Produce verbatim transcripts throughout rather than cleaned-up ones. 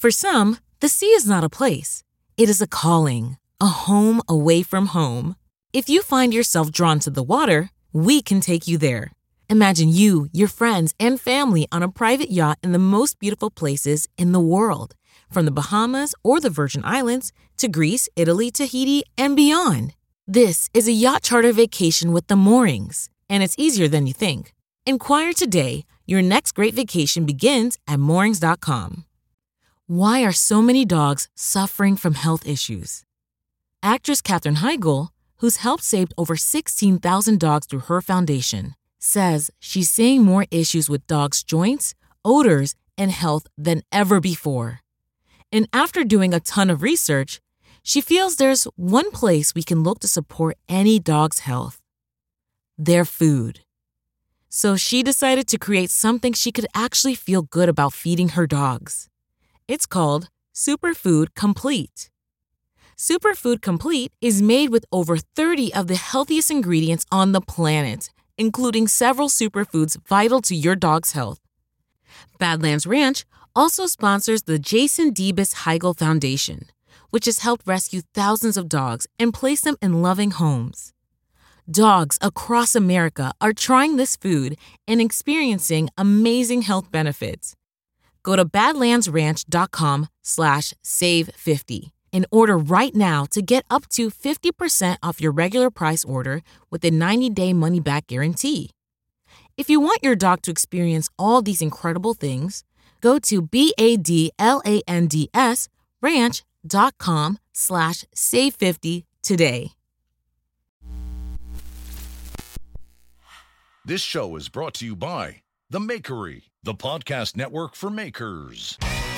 For some, the sea is not a place. It is a calling, a home away from home. If you find yourself drawn to the water, we can take you there. Imagine you, your friends, and family on a private yacht in the most beautiful places in the world, from the Bahamas or the Virgin Islands to Greece, Italy, Tahiti, and beyond. This is a yacht charter vacation with the Moorings, and it's easier than you think. Inquire today. Your next great vacation begins at moorings dot com. Why are so many dogs suffering from health issues? Actress Katherine Heigl, who's helped save over sixteen thousand dogs through her foundation, says she's seeing more issues with dogs' joints, odors, and health than ever before. And after doing a ton of research, she feels there's one place we can look to support any dog's health: their food. So she decided to create something she could actually feel good about feeding her dogs. It's called Superfood Complete. Superfood Complete is made with over thirty of the healthiest ingredients on the planet, including several superfoods vital to your dog's health. Badlands Ranch also sponsors the Jason Debus Heigl Foundation, which has helped rescue thousands of dogs and place them in loving homes. Dogs across America are trying this food and experiencing amazing health benefits. Go to badlandsranch.com slash save50. And order right now to get up to fifty percent off your regular price order with a ninety-day money-back guarantee. If you want your dog to experience all these incredible things, go to B-A-D-L-A-N-D-S ranch.com slash save 50 today. This show is brought to you by The Makery, the podcast network for makers.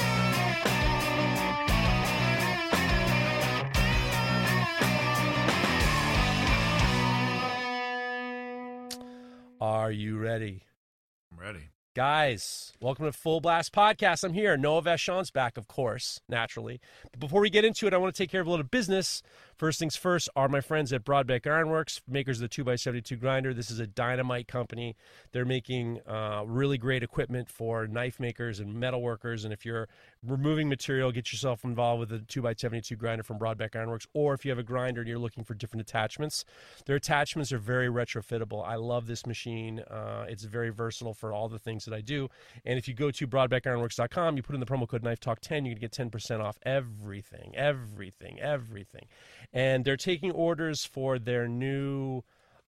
Are you ready? I'm ready. Guys, welcome to Full Blast Podcast. I'm here. Noah Vachon's back, of course, naturally. But before we get into it, I want to take care of a little business. First things first are my friends at Broadbeck Ironworks, makers of the two by seventy-two grinder. This is a dynamite company. They're making uh, really great equipment for knife makers and metal workers. And if you're removing material, get yourself involved with the two by seventy-two grinder from Broadbeck Ironworks. Or if you have a grinder and you're looking for different attachments, their attachments are very retrofittable. I love this machine. Uh, it's very versatile for all the things that I do. And if you go to broadbeck ironworks dot com, you put in the promo code knife talk ten, you're going to get ten percent off everything, everything, everything. And they're taking orders for their new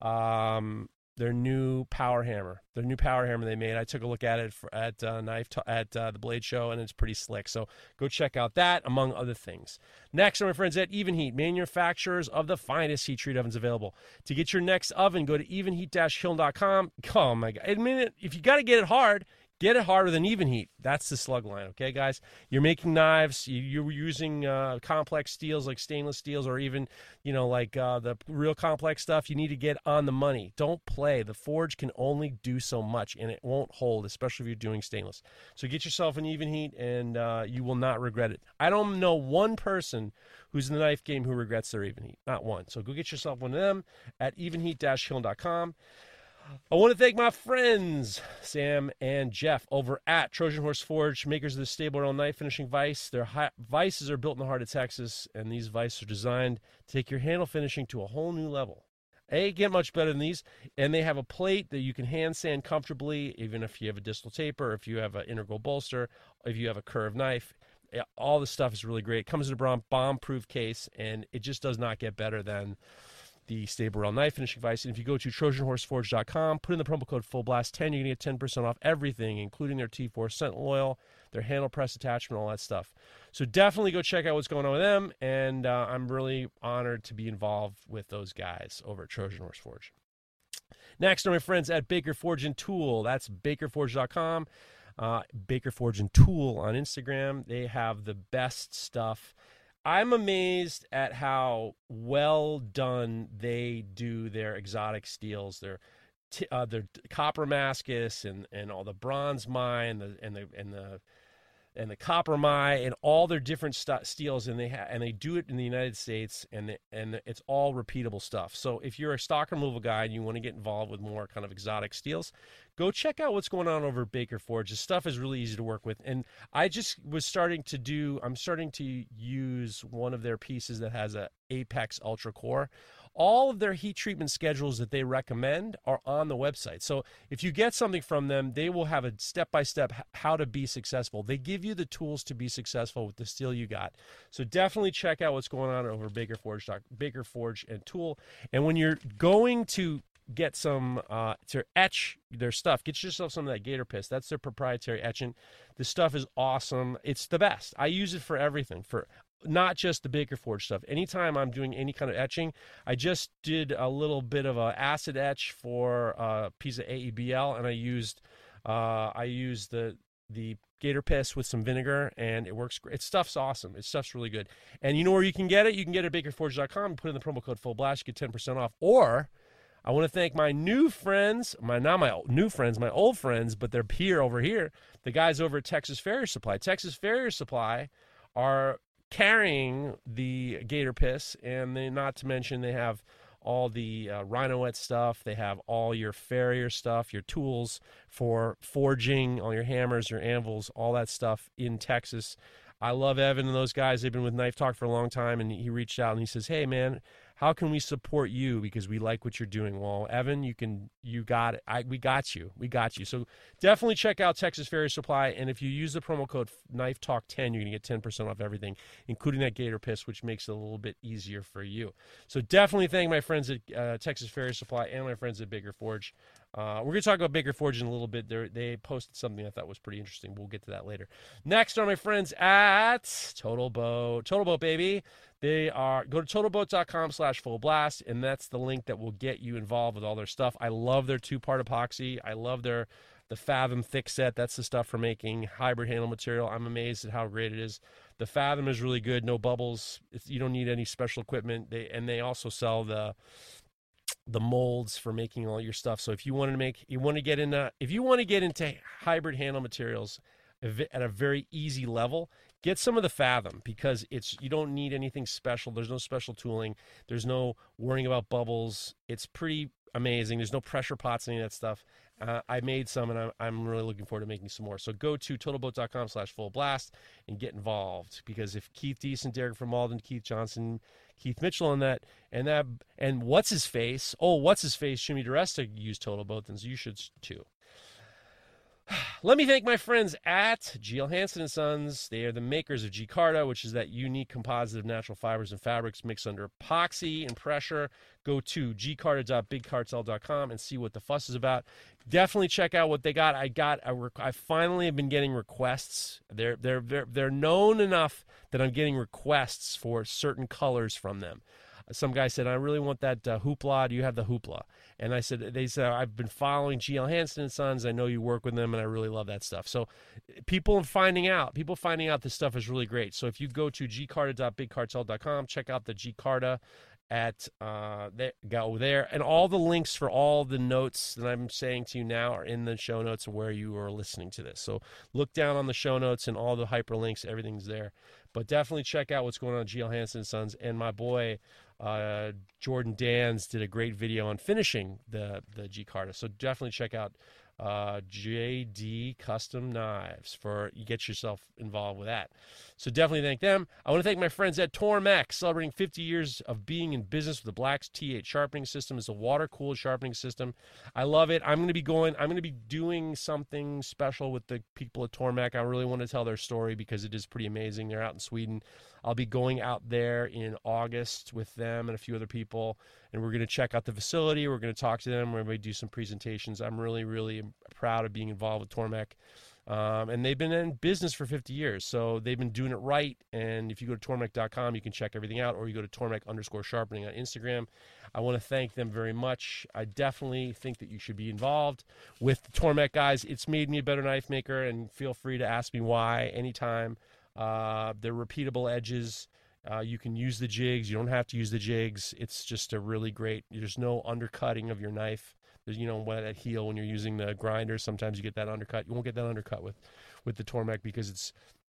um, their new power hammer, their new power hammer they made. I took a look at it for, at uh, knife t- at uh, the Blade Show, and it's pretty slick. So go check out that, among other things. Next are my friends at Even Heat, manufacturers of the finest heat treat ovens available. To get your next oven, go to even heat dash kiln dot com. Oh my God! I mean, if you got to get it hard, get it harder than Even Heat. That's the slug line, okay, guys? You're making knives. You, you're using uh, complex steels like stainless steels, or even, you know, like uh, the real complex stuff. You need to get on the money. Don't play. The forge can only do so much, and it won't hold, especially if you're doing stainless. So get yourself an Even Heat, and uh, you will not regret it. I don't know one person who's in the knife game who regrets their Even Heat. Not one. So go get yourself one of them at even heat dash kiln dot com. I want to thank my friends, Sam and Jeff, over at Trojan Horse Forge, makers of the stable rail knife finishing vise. Their hi- vices are built in the heart of Texas, and these vices are designed to take your handle finishing to a whole new level. They get much better than these, and they have a plate that you can hand sand comfortably, even if you have a distal taper, if you have an integral bolster, if you have a curved knife. All this stuff is really great. It comes in a bomb-proof case, and it just does not get better than the stable rail knife finishing vise. And if you go to trojan horse forge dot com, put in the promo code full blast ten, you're going to get ten percent off everything, including their T four Sentinel oil, their handle press attachment, all that stuff. So definitely go check out what's going on with them, and uh, I'm really honored to be involved with those guys over at Trojan Horse Forge. Next are my friends at Baker Forge and Tool. That's baker forge dot com. Uh, Baker Forge and Tool on Instagram. They have the best stuff. I'm amazed at how well done they do their exotic steels, their t- uh, their copper mascus and, and all the bronze mine, the, and the and the and the Copper-Mi and all their different st- steels, and they ha- and they do it in the United States, and they, and it's all repeatable stuff. So if you're a stock removal guy and you want to get involved with more kind of exotic steels, go check out what's going on over at Baker Forge. The stuff is really easy to work with, and I just was starting to do. I'm starting to use one of their pieces that has a Apex Ultra Core. All of their heat treatment schedules that they recommend are on the website. So if you get something from them, they will have a step-by-step how to be successful. They give you the tools to be successful with the steel you got. So definitely check out what's going on over Baker Forge, Baker Forge and Tool. And when you're going to get some uh, to etch their stuff, get yourself some of that Gator Piss. That's their proprietary etchant. The stuff is awesome. It's the best. I use it for everything, for not just the Baker Forge stuff. Anytime I'm doing any kind of etching, I just did a little bit of a acid etch for a piece of A E B L, and I used uh, I used the the Gator Piss with some vinegar, and it works great. It stuff's awesome. It stuff's really good. And you know where you can get it? You can get it at baker forge dot com. Put in the promo code FULLBLAST. You get ten percent off. Or I want to thank my new friends, my not my new friends, my old friends, but they're here over here. The guys over at Texas Farrier Supply. Texas Farrier Supply are carrying the Gator Piss, and they, not to mention they have all the uh, Rhinoet stuff. They have all your Farrier stuff, your tools for forging, all your hammers, your anvils, all that stuff in Texas. I love Evan and those guys. They've been with Knife Talk for a long time, and he reached out and he says, hey, man, how can we support you, because we like what you're doing? Well, Evan, you can, you got it. I, we got you. We got you. So definitely check out Texas Farrier Supply, and if you use the promo code Knife Talk ten, you're going to get ten percent off everything, including that Gator Piss, which makes it a little bit easier for you. So definitely thank my friends at uh, Texas Farrier Supply and my friends at Baker Forge. Uh, we're going to talk about Baker Forge in a little bit. They're, they posted something I thought was pretty interesting. We'll get to that later. Next are my friends at Total Boat. Total Boat, baby. They are, go to total boat dot com slash full blast, and that's the link that will get you involved with all their stuff. I love their two-part epoxy. I love their the Fathom thick set. That's the stuff for making hybrid handle material. I'm amazed at how great it is. The Fathom is really good. No bubbles. It's, you don't need any special equipment. They and they also sell the the molds for making all your stuff. So if you want to make, you want to get into, if you want to get into hybrid handle materials at a very easy level, get some of the Fathom, because it's, you don't need anything special. There's no special tooling. There's no worrying about bubbles. It's pretty amazing. There's no pressure pots, any of that stuff. Uh, I made some, and I'm, I'm really looking forward to making some more. So go to total boat dot com slash full blast and get involved, because if Keith Deason, Derek from Malden, Keith Johnson, Keith Mitchell on that, and that, and what's his face? Oh, what's his face? Jimmy DeResta used Total Boat, then you should too. Let me thank my friends at G L Hansen and Sons. They are the makers of G-Carta, which is that unique composite of natural fibers and fabrics mixed under epoxy and pressure. Go to g carta dot big cartel dot com and see what the fuss is about. Definitely check out what they got. I got a rec- I finally have been getting requests. They're they're they're they're known enough that I'm getting requests for certain colors from them. Some guy said, I really want that uh, hoopla. Do you have the hoopla? And I said, they said, I've been following G L Hansen and Sons. I know you work with them, and I really love that stuff. So people are finding out. People finding out this stuff is really great. So if you go to g carta dot big cartel dot com, check out the G-Carta at, uh, there, go there. And all the links for all the notes that I'm saying to you now are in the show notes where you are listening to this. So look down on the show notes, and all the hyperlinks, everything's there. But definitely check out what's going on at G L Hansen and Sons. And my boy, uh, Jordan Dans did a great video on finishing the, the G-Carta. So definitely check out uh, J D Custom Knives for you get yourself involved with that. So definitely thank them. I want to thank my friends at Tormek, celebrating fifty years of being in business with the Black's T eight sharpening system. It's a water-cooled sharpening system. I love it. I'm going to be going, I'm going to be doing something special with the people at Tormek. I really want to tell their story because it is pretty amazing. They're out in Sweden. I'll be going out there in August with them and a few other people, and we're going to check out the facility. We're going to talk to them. We're going to do some presentations. I'm really, really proud of being involved with Tormek. Um, and they've been in business for fifty years, so they've been doing it right. And if you go to tormek dot com, you can check everything out, or you go to tormek underscore sharpening on Instagram. I want to thank them very much. I definitely think that you should be involved with the Tormek guys. It's made me a better knife maker, and feel free to ask me why anytime. Uh, they're repeatable edges. Uh, you can use the jigs. You don't have to use the jigs. It's just a really great, there's no undercutting of your knife. There's, you know, when that heel, when you're using the grinder, sometimes you get that undercut. You won't get that undercut with, with the Tormek because it's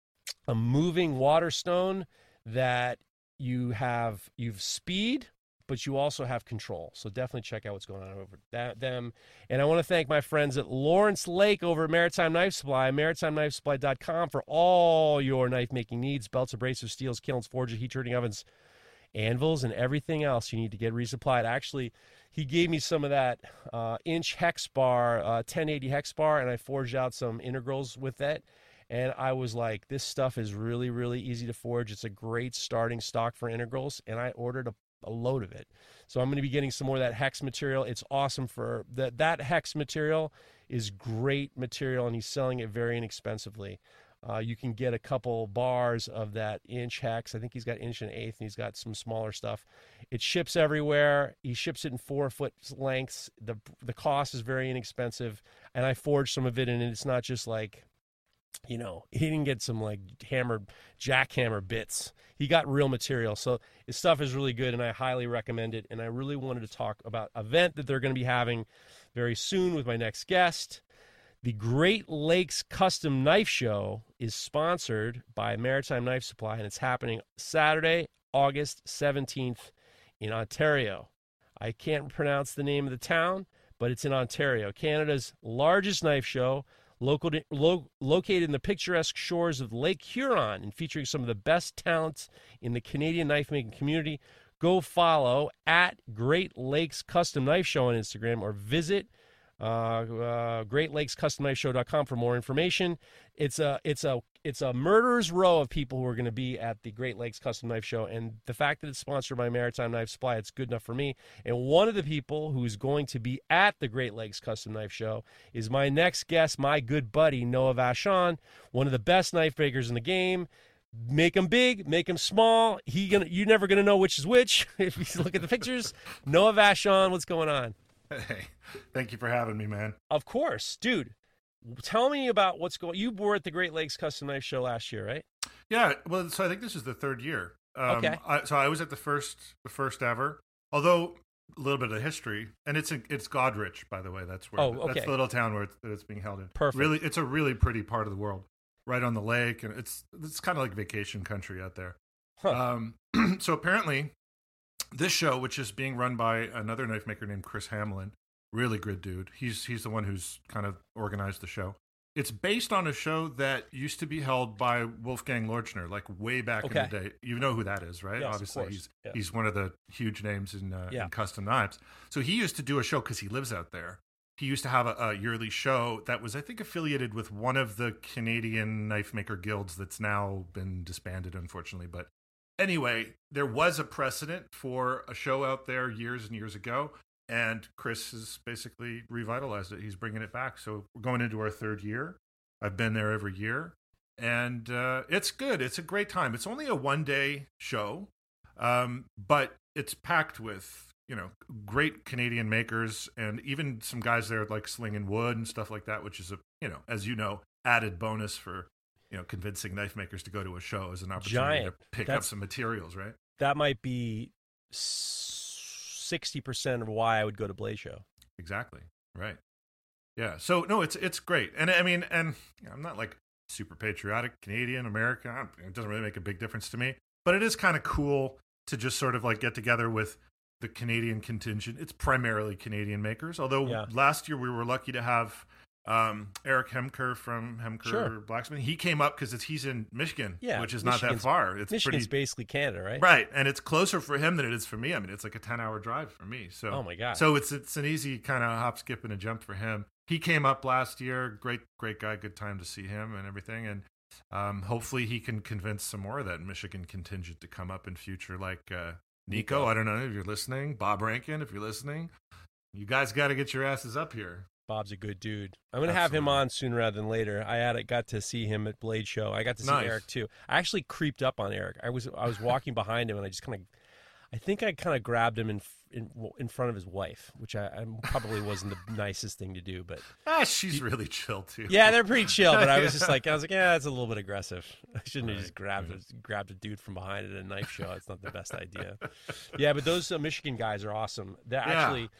a moving water stone that you have you've speed, but you also have control. So definitely check out what's going on over that, them. And I want to thank my friends at Lawrence Lake over at Maritime Knife Supply, maritime knife supply dot com, for all your knife-making needs: belts, abrasives, steels, kilns, forges, heat-treating ovens, anvils, and everything else you need to get resupplied. Actually, he gave me some of that uh, inch hex bar, uh, ten eighty hex bar, and I forged out some integrals with that. And I was like, this stuff is really, really easy to forge. It's a great starting stock for integrals, and I ordered a a load of it. So I'm going to be getting some more of that hex material. It's awesome for that. That hex material is great material, and he's selling it very inexpensively. Uh, you can get a couple bars of that inch hex. I think he's got inch and eighth, and he's got some smaller stuff. It ships everywhere. He ships it in four foot lengths. The the cost is very inexpensive, and I forged some of it, and it's not just like, you know, he didn't get some like hammered jackhammer bits. He got real material. So his stuff is really good, and I highly recommend it. And I really wanted to talk about an event that they're going to be having very soon with my next guest. The Great Lakes Custom Knife Show is sponsored by Maritime Knife Supply, and it's happening Saturday, August seventeenth in Ontario. I can't pronounce the name of the town, but it's in Ontario, Canada's largest knife show, Located, lo, located in the picturesque shores of Lake Huron and featuring some of the best talents in the Canadian knife-making community. Go follow at Great Lakes Custom Knife Show on Instagram, or visit uh, uh, great lakes custom knife show dot com for more information. It's a it's a it's a murderer's row of people who are going to be at the Great Lakes Custom Knife Show, and the fact that it's sponsored by Maritime Knife Supply, it's good enough for me. And one of the people who's going to be at the Great Lakes Custom Knife Show is my next guest, my good buddy Noah Vachon, one of the best knife makers in the game. Make them big, make them small. He gonna, you're never going to know which is which if you look at the pictures. Noah Vachon, what's going on? Hey, thank you for having me, man. Of course, dude. Tell me about what's going. You were at the Great Lakes Custom Knife Show last year, right? Yeah. Well, so I think this is the third year. Um, okay. I, so I was at the first, the first ever. Although a little bit of history, and it's in, it's Godrich, by the way. That's where. Oh, okay. That's the little town where it's, that it's being held in. Perfect. Really, it's a really pretty part of the world, right on the lake, and it's it's kind of like vacation country out there. Huh. Um, so apparently, this show, which is being run by another knife maker named Chris Hamlin. Really good dude. He's he's the one who's kind of organized the show. It's based on a show that used to be held by Wolfgang Lorchner, like way back okay. in the day. You know who that is, right? Yes, Obviously, of course. he's yeah. he's one of the huge names in, uh, yeah. in custom knives. So he used to do a show because he lives out there. He used to have a, a yearly show that was, I think, affiliated with one of the Canadian knife maker guilds that's now been disbanded, unfortunately. But anyway, there was a precedent for a show out there years and years ago. And Chris has basically revitalized it. He's bringing it back. So we're going into our third year. I've been there every year. And uh, it's good. It's a great time. It's only a one-day show, um, but it's packed with, you know, great Canadian makers and even some guys there like slinging wood and stuff like that, which is, a you know, as you know, added bonus for, you know, convincing knife makers to go to a show as an opportunity Giant. to pick That's, up some materials, right? That might be sixty percent of why I would go to Blade Show. Exactly. Right. Yeah. So no, it's it's great, and I mean, and you know, I'm not like super patriotic Canadian American. It doesn't really make a big difference to me, but it is kind of cool to just sort of like get together with the Canadian contingent. It's primarily Canadian makers, although yeah. last year we were lucky to have um, Eric Hemker from Hemker sure. Blacksmith. He came up because he's in Michigan, yeah, which is Michigan's, not that far. It's Michigan's pretty, basically Canada, right? Right, and it's closer for him than it is for me. I mean, it's like a ten-hour drive for me. So, oh my god! So it's it's an easy kind of hop, skip, and a jump for him. He came up last year. Great, great guy. Good time to see him and everything. And um, hopefully he can convince some more of that Michigan contingent to come up in future, like uh, Nico. Nico. I don't know if you're listening. Bob Rankin, if you're listening, you guys got to get your asses up here. Bob's a good dude. I'm going to have him on sooner rather than later. I had got to see him at Blade Show. I got to see nice. Eric too. I actually creeped up on Eric. I was I was walking behind him and I just kind of, I think I kind of grabbed him in in in front of his wife, which I, I probably wasn't the nicest thing to do. But ah, she's really chill too. Yeah, they're pretty chill. But I was just like, I was like, yeah, that's a little bit aggressive. I shouldn't right. have just grabbed a, grabbed a dude from behind at a knife show. It's not the best idea. Yeah, but those uh, Michigan guys are awesome. They're yeah. actually.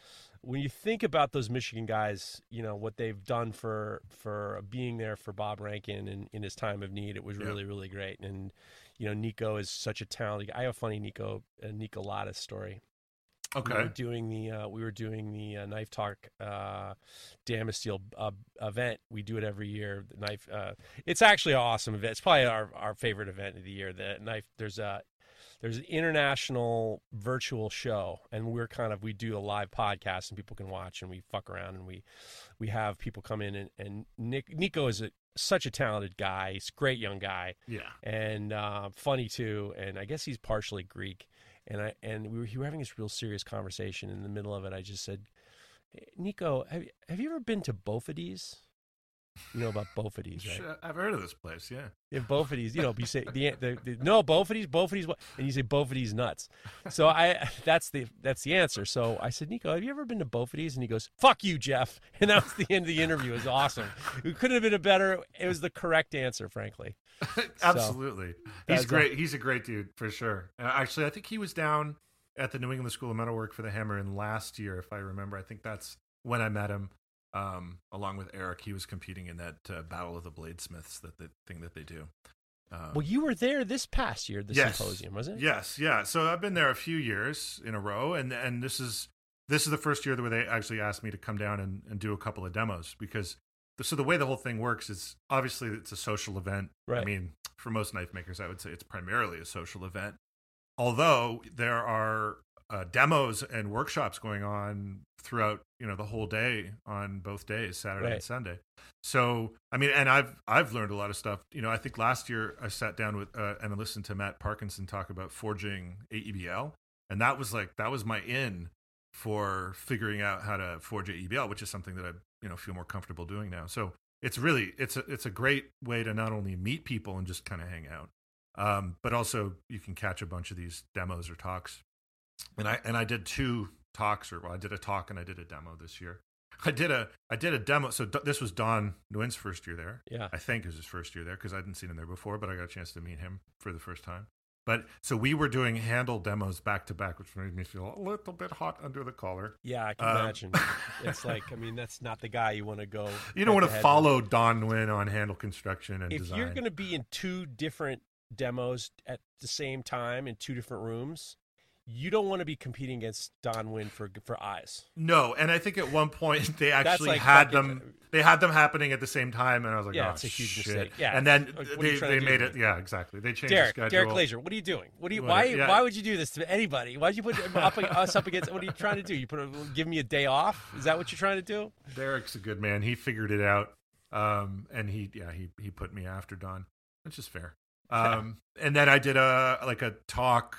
when you think about those Michigan guys, you know, what they've done for for being there for Bob Rankin in, in his time of need, it was Yeah. really, really great. And, you know, Nico is such a talented guy. I have a funny Nico, uh, Nico Latta story. Okay. We were doing the uh, we were doing the uh, Knife Talk uh, Damasteel uh, event. We do it every year. The knife. Uh, it's actually an awesome event. It's probably our, our favorite event of the year. The knife. There's a there's an international virtual show, and we're kind of we do a live podcast, and people can watch, and we fuck around, and we we have people come in, and, and Nick Nico is a, such a talented guy. He's a great young guy. Yeah. And uh, funny too. And I guess he's partially Greek. And I and we were, we were having this real serious conversation. In the middle of it, I just said, hey, Nico, have, have you ever been to Bophades? You know about Bophades, right? Sure, I've heard of this place, yeah. Yeah, Bophades, you know, you say the, the, the no Bophades, Bophades, what? And you say Bophades nuts. So I that's the that's the answer. So I said, Nico, have you ever been to Bophades? And he goes, fuck you, Jeff. And that was the end of the interview. It was awesome. It couldn't have been a better. It was the correct answer, frankly. Absolutely, So, he's that's great. He's a great dude for sure. Uh, actually, I think he was down at the New England School of Metalwork for the Hammer in last year, if I remember. I think that's when I met him. Um, along with Eric, he was competing in that uh, Battle of the Bladesmiths, that the thing that they do. Um, Well, you were there this past year, the yes, symposium, wasn't it? Yes, yeah. So I've been there a few years in a row, and and this is this is the first year where they actually asked me to come down and, and do a couple of demos, because the, so the way the whole thing works is obviously it's a social event. Right. I mean, for most knife makers, I would say it's primarily a social event, although there are uh, demos and workshops going on throughout, you know, the whole day on both days, Saturday Right. and Sunday. So, I mean, and I've I've learned a lot of stuff. You know, I think last year I sat down with uh, and listened to Matt Parkinson talk about forging A E B L, and that was like that was my in for figuring out how to forge A E B L, which is something that I, you know, feel more comfortable doing now. So it's really it's a it's a great way to not only meet people and just kind of hang out, um, but also you can catch a bunch of these demos or talks. And I and I did two talks, or well, I did a talk and I did a demo this year. I did a I did a demo. So d- this was Don Nguyen's first year there. Yeah. I think it was his first year there because I hadn't seen him there before, but I got a chance to meet him for the first time. But so we were doing handle demos back to back, which made me feel a little bit hot under the collar. Yeah, I can Um, imagine. It's like, I mean, that's not the guy you want to go. You don't want to head-to-head follow Don Nguyen on handle construction and with. If design. you're going to be in two different demos at the same time in two different rooms, you don't want to be competing against Don Nguyen for for eyes. No, and I think at one point they actually like had fucking- them. They had them happening at the same time, and I was like, Yeah, "Oh, it's a huge shit!" mistake. Yeah, and then like, what are they you trying they to do, made man? it. Yeah, exactly. They changed Derek, the schedule. Derek Glazer, what are you doing? What do you? Whatever, Why? yeah. Why would you do this to anybody? Why'd you put up, us up against? What are you trying to do? You put a, give me a day off? Is that what you're trying to do? Derek's a good man. He figured it out, um, and he yeah he he put me after Don, which is fair. Um, and then I did a like a talk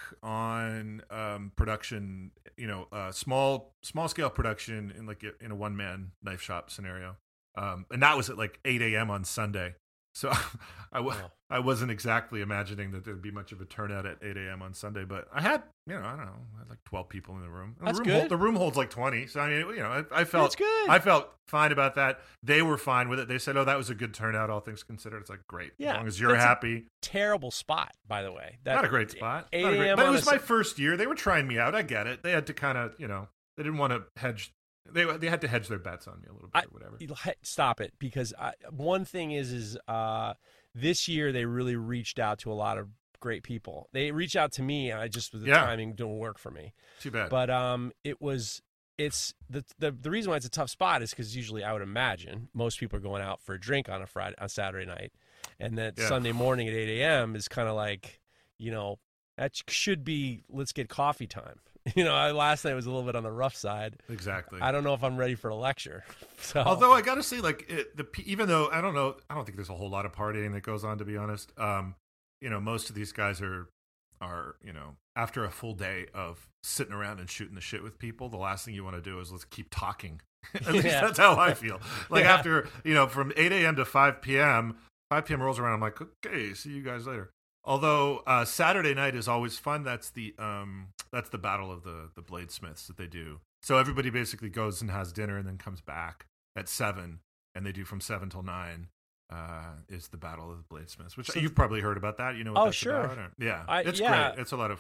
on um, production, you know, uh, small small scale production in like a, in a one man knife shop scenario, um, and that was at like eight a.m. on Sunday. So I w- Wow. I wasn't exactly imagining that there'd be much of a turnout at eight a.m. on Sunday, but I had, you know, I don't know, I had like twelve people in the room. And That's the room good. Hold, the room holds like twenty, so I mean, you know, I, I felt That's good. I felt fine about that. They were fine with it. They said, "Oh, that was a good turnout, all things considered." It's like great, Yeah, as long as you're that's a- happy. Terrible spot, by the way. That, Not a great spot, eight Not a great- a.m. but it on was a my Su- first year. They were trying me out. I get it. They had to kind of, you know, they didn't want to hedge. They they had to hedge their bets on me a little bit, I- or whatever. You- he- Stop it, because I, one thing is is uh, this year they really reached out to a lot of great people. They reached out to me, and I just the Yeah. timing didn't work for me. Too bad. But um, it was it's the the the reason why it's a tough spot is because usually I would imagine most people are going out for a drink on a Friday on Saturday night, and that Yeah. Sunday morning at eight a.m. is kind of like, you know, that should be let's get coffee time. You know, I, last night was a little bit on the rough side. exactly. I don't know if I'm ready for a lecture. So Although I gotta say, like it, the pe- even though I don't know, I don't think there's a whole lot of partying that goes on. To be honest, um, you know, most of these guys are are you know after a full day of sitting around and shooting the shit with people, the last thing you want to do is let's keep talking. At least Yeah. that's how I feel. Like Yeah. after you know from eight a.m. to five p.m. five p.m. rolls around, I'm like, okay, see you guys later. Although uh, Saturday night is always fun. That's the um, that's the battle of the the bladesmiths that they do. So everybody basically goes and has dinner and then comes back at seven, and they do from seven till nine. Uh, is the battle of the bladesmiths, which So- you've probably heard about that. You know what Oh, that's sure. about? Or- yeah, I- it's yeah. great. It's a lot of fun.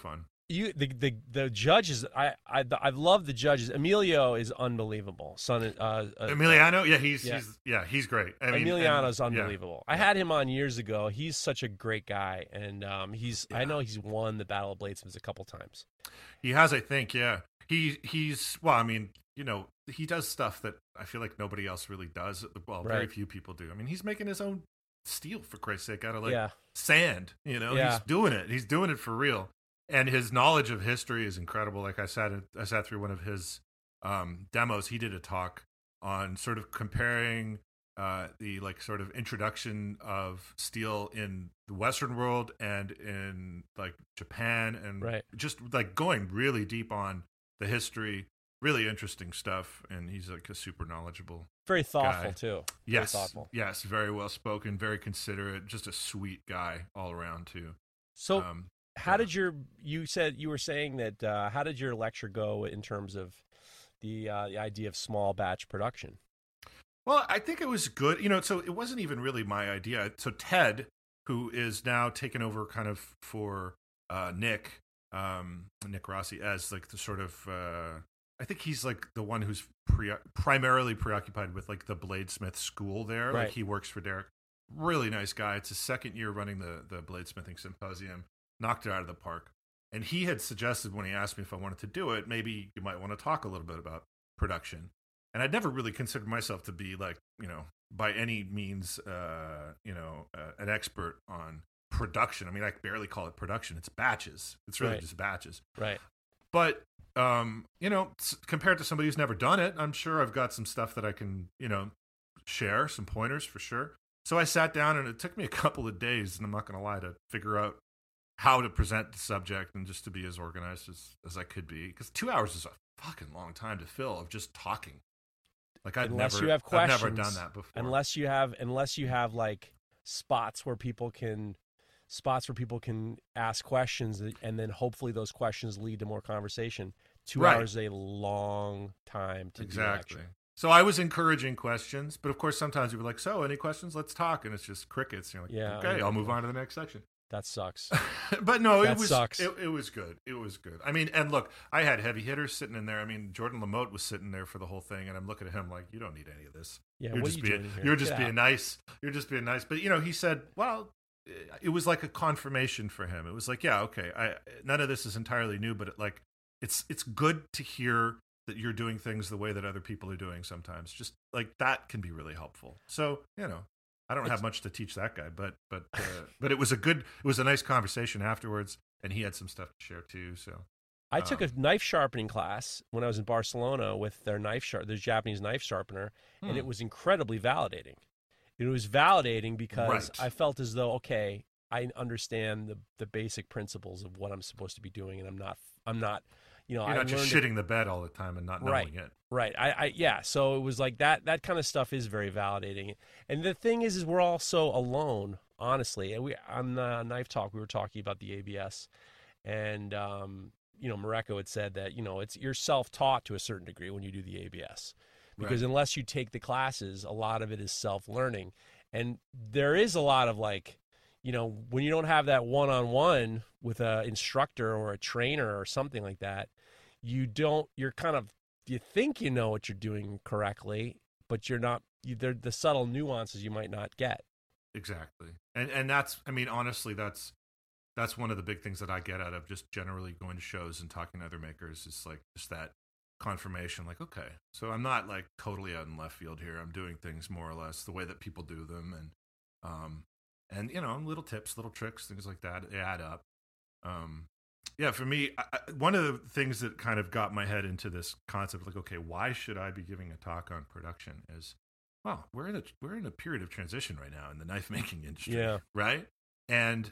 You the the the judges. I I I've loved the judges. Emilio is unbelievable. Son, uh, uh, Emiliano, yeah, he's yeah. he's yeah, he's great. I mean, Emiliano's and, unbelievable. Yeah. I had him on years ago. He's such a great guy, and um, he's yeah. I know he's won the Battle of Bladesmiths a couple times. He has, I think, yeah. He he's well, I mean, you know, he does stuff that I feel like nobody else really does. Well, right. very few people do. I mean, he's making his own steel, for Christ's sake, out of like yeah. sand. You know, yeah. he's doing it. He's doing it for real. And his knowledge of history is incredible. Like I sat, I sat through one of his um, demos. He did a talk on sort of comparing uh, the like sort of introduction of steel in the Western world and in like Japan, and right. just like going really deep on the history. Really interesting stuff. And he's like a super knowledgeable, very thoughtful guy. too. Yes, very thoughtful. Yes, very well spoken, very considerate, just a sweet guy all around too. So. Um, How yeah. did your you said you were saying that uh, how did your lecture go in terms of the uh, the idea of small batch production? Well, I think it was good. You know, so it wasn't even really my idea. So Ted, who is now taken over kind of for uh, Nick, um, Nick Rossi, as like the sort of, uh, I think he's like the one who's pre- primarily preoccupied with like the Bladesmith school there. Right. Like he works for Derek. Really nice guy. It's his second year running the the Bladesmithing Symposium. Knocked it out of the park. And he had suggested when he asked me if I wanted to do it, maybe you might want to talk a little bit about production. And I'd never really considered myself to be like, you know, by any means, uh, you know, uh, an expert on production. I mean, I barely call it production. It's batches. It's really right. just batches. Right. But, um, you know, compared to somebody who's never done it, I'm sure I've got some stuff that I can, you know, share, some pointers for sure. So I sat down and it took me a couple of days, and I'm not going to lie, to figure out how to present the subject and just to be as organized as, as I could be. Because two hours is a fucking long time to fill of just talking. Like I've unless never, you have questions, I've never done that before. Unless you have, unless you have like spots where people can, spots where people can ask questions, and then hopefully those questions lead to more conversation. Two right. hours is a long time to exactly. do action. So I was encouraging questions, but of course sometimes you were like, "So, any questions? Let's talk." And it's just crickets. You're like, yeah, "Okay, yeah, I'll move yeah. on to the next section." That sucks. But no, that it was sucks. It, it was good. It was good. I mean, and look, I had heavy hitters sitting in there. I mean, Jordan Lamotte was sitting there for the whole thing, and I'm looking at him like, "You don't need any of this. Yeah, you're what just are you being, doing here? You're just Get being out. nice. You're just being nice." But you know, he said, "Well, it was like a confirmation for him. It was like, yeah, okay, I none of this is entirely new, but it, like, it's it's good to hear that you're doing things the way that other people are doing sometimes. Just like that can be really helpful. So, you know, I don't have much to teach that guy, but but uh, but it was a good, it was a nice conversation afterwards, and he had some stuff to share too. So I took um, a knife sharpening class when I was in Barcelona with their knife sharp, their Japanese knife sharpener, hmm. and it was incredibly validating. It was validating because Right. I felt as though, okay, I understand the the basic principles of what I'm supposed to be doing, and I'm not I'm not. You know, You're I not just learned shitting the bed all the time and not right, knowing it. Right. I, I yeah. So it was like that. That kind of stuff is very validating. And the thing is, is we're all so alone, honestly. And we on the Knife Talk, we were talking about the A B S, and um, you know, Mareko had said that you know it's you're self-taught to a certain degree when you do the A B S, because Right. unless you take the classes, a lot of it is self-learning, and there is a lot of like. You know, when you don't have that one-on-one with an instructor or a trainer or something like that, you don't, you're kind of, you think you know what you're doing correctly, but you're not, you, they're the subtle nuances you might not get. Exactly. And and that's, I mean, honestly, that's that's one of the big things that I get out of just generally going to shows and talking to other makers. Is like just that confirmation, like, okay, so I'm not like totally out in left field here. I'm doing things more or less the way that people do them. And, um, and you know, little tips, little tricks, things like that, they add up. Um, yeah, for me, I, one of the things that kind of got my head into this concept, like, okay, why should I be giving a talk on production? Is, well, we're in a we're in a period of transition right now in the knife making industry, Yeah. right? And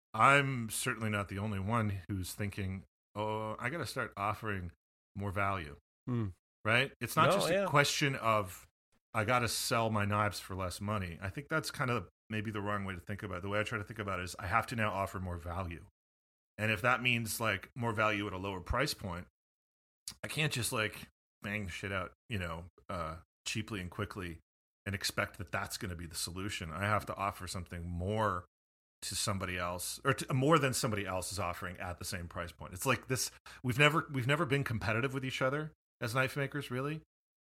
I'm certainly not the only one who's thinking, oh, I got to start offering more value, Hmm. right? It's not No, just yeah. a question of I got to sell my knives for less money. I think that's kind of maybe the wrong way to think about it. The way I try to think about it is I have to now offer more value. And if that means like more value at a lower price point, I can't just like bang shit out, you know, uh, cheaply and quickly and expect that that's going to be the solution. I have to offer something more to somebody else, or to, more than somebody else is offering at the same price point. It's like this. We've never we've never been competitive with each other as knife makers, really.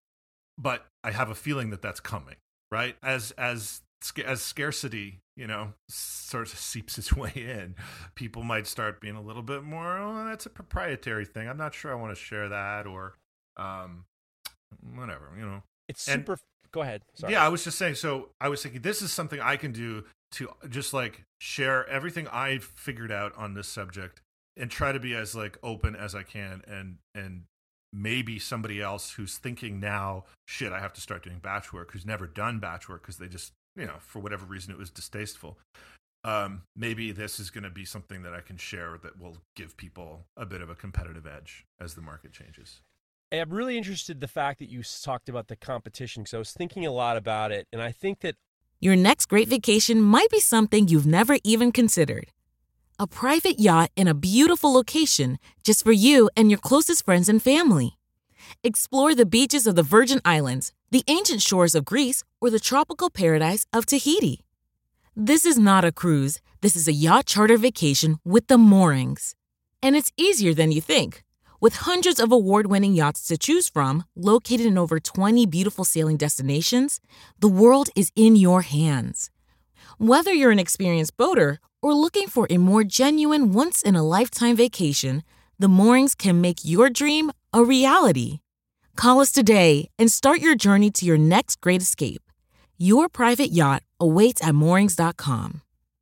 But I have a feeling that that's coming, right? As as as scarcity, you know, sort of seeps its way in, people might start being a little bit more, oh, that's a proprietary thing. I'm not sure I want to share that, or um, whatever, you know. It's super. And, go ahead. Sorry. Yeah, I was just saying. So I was thinking, this is something I can do to just like share everything I've figured out on this subject and try to be as like open as I can, and and maybe somebody else who's thinking now, shit, I have to start doing batch work, who's never done batch work because they just, you know, for whatever reason it was distasteful. Um, maybe this is going to be something that I can share that will give people a bit of a competitive edge as the market changes. I'm really interested in the fact that you talked about the competition, because I was thinking a lot about it, and I think that your next great vacation might be something you've never even considered. A private yacht in a beautiful location just for you and your closest friends and family. Explore the beaches of the Virgin Islands, the ancient shores of Greece, or the tropical paradise of Tahiti. This is not a cruise. This is a yacht charter vacation with the moorings. And it's easier than you think. With hundreds of award-winning yachts to choose from, located in over twenty beautiful sailing destinations, the world is in your hands. Whether you're an experienced boater or looking for a more genuine once-in-a-lifetime vacation, the moorings can make your dream a reality. Call us today and start your journey to your next great escape. Your private yacht awaits at moorings dot com.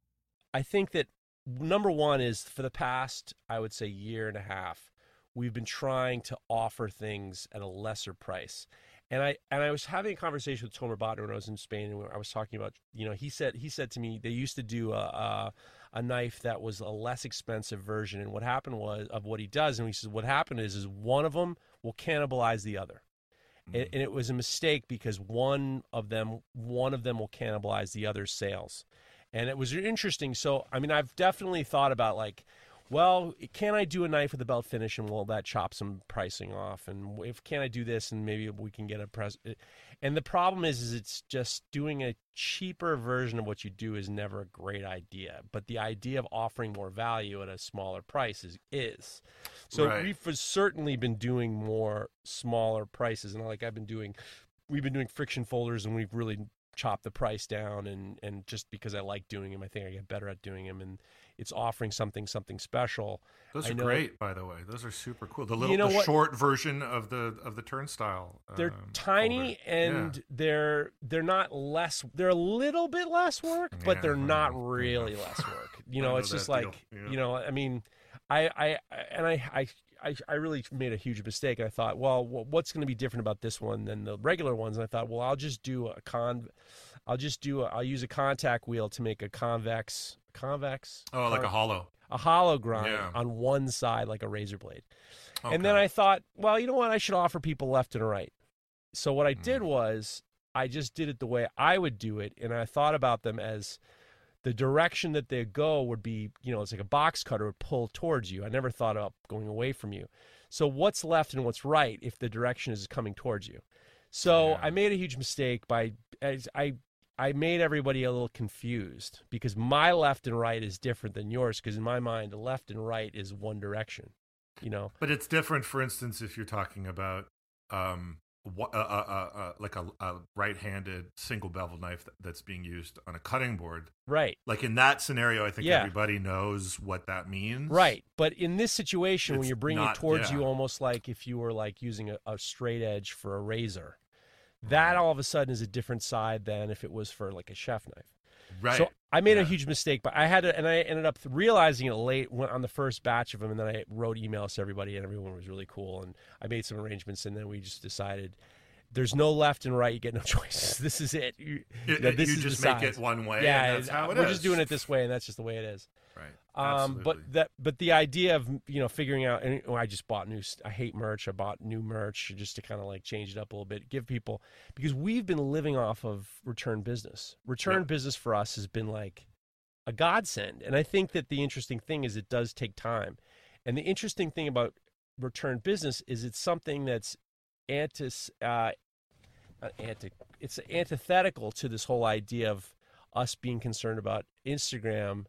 I think that number one is, for the past, I would say, year and a half, we've been trying to offer things at a lesser price. And I and I was having a conversation with Tomer Botner when I was in Spain, and I was talking about, you know, he said he said to me they used to do a, a a knife that was a less expensive version, and what happened was of what he does, and he says what happened is is one of them will cannibalize the other, mm-hmm. and, and it was a mistake because one of them one of them will cannibalize the other's sales, and it was interesting. So I mean, I've definitely thought about like, well, can I do a knife with a belt finish, and will that chop some pricing off? And if can I do this, and maybe we can get a press. And the problem is, is it's just doing a cheaper version of what you do is never a great idea. But the idea of offering more value at a smaller price is. is. So right. We've certainly been doing more smaller prices, and like I've been doing, we've been doing friction folders, and we've really chopped the price down. And and just because I like doing them, I think I get better at doing them, and it's offering something something special. Those are know, great, by the way. Those are super cool. The little, you know the what? short version of the of the turnstile. They're um, tiny, folder. and yeah. they're they're not less. They're a little bit less work, but yeah, they're not well, really yeah. less work. You know, know it's just that like deal. Yeah. you know. I mean, I I and I I. I, I really made a huge mistake. I thought, well, what's going to be different about this one than the regular ones? And I thought, well, I'll just do a con, I'll just do, a, I'll use a contact wheel to make a convex, convex. Oh, like con- a hollow. A hollow grind Yeah. on one side, like a razor blade. Okay. And then I thought, well, you know what? I should offer people left and right. So what I did Mm. was I just did it the way I would do it, and I thought about them as the direction that they go would be, you know, it's like a box cutter would pull towards you. I never thought about going away from you. So what's left and what's right if the direction is coming towards you? So Yeah. I made a huge mistake by I I made everybody a little confused because my left and right is different than yours, because in my mind, the left and right is one direction, you know. But it's different, for instance, if you're talking about um, uh, uh, uh, uh, like a, a right-handed single bevel knife that, that's being used on a cutting board. Right. Like in that scenario, I think Yeah. everybody knows what that means. Right. But in this situation, when It's you're bringing not- it towards yeah. you, almost like if you were like using a, a straight edge for a razor, that Right. all of a sudden is a different side than if it was for like a chef knife. Right. So I made Yeah. a huge mistake, but I had to, and I ended up realizing it late when, on the first batch of them, and then I wrote emails to everybody, and everyone was really cool, and I made some arrangements, and then we just decided there's no left and right. You get no choices. This is it. You, You, you know, this you is just the make size. it one way. Yeah, and that's how it we're is. just doing it this way, and that's just the way it is. Right. Um, but Absolutely. that, but the idea of you know figuring out, and oh, I just bought new. I hate merch. I bought new merch just to kind of like change it up a little bit, give people, because we've been living off of return business. Return Yep. business for us has been like a godsend, and I think that the interesting thing is it does take time, and the interesting thing about return business is it's something that's antis, uh, not anti, it's antithetical to this whole idea of us being concerned about Instagram.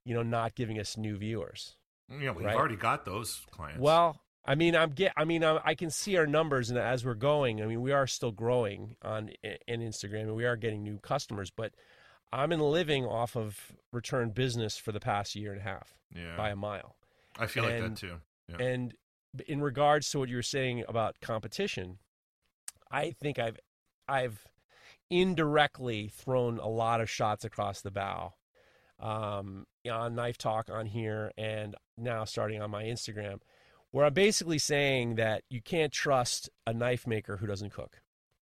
you know, not giving us new viewers. Yeah, we've right? already got those clients. Well, I mean, I'm get. I mean, I, I can see our numbers, and as we're going, I mean, we are still growing on in Instagram, and we are getting new customers. But I'm in living off of return business for the past year and a half, yeah. by a mile. I feel and, like that too. Yeah. And in regards to what you were saying about competition, I think I've I've indirectly thrown a lot of shots across the bow um, on Knife Talk on here, and now starting on my Instagram, where I'm basically saying that you can't trust a knife maker who doesn't cook.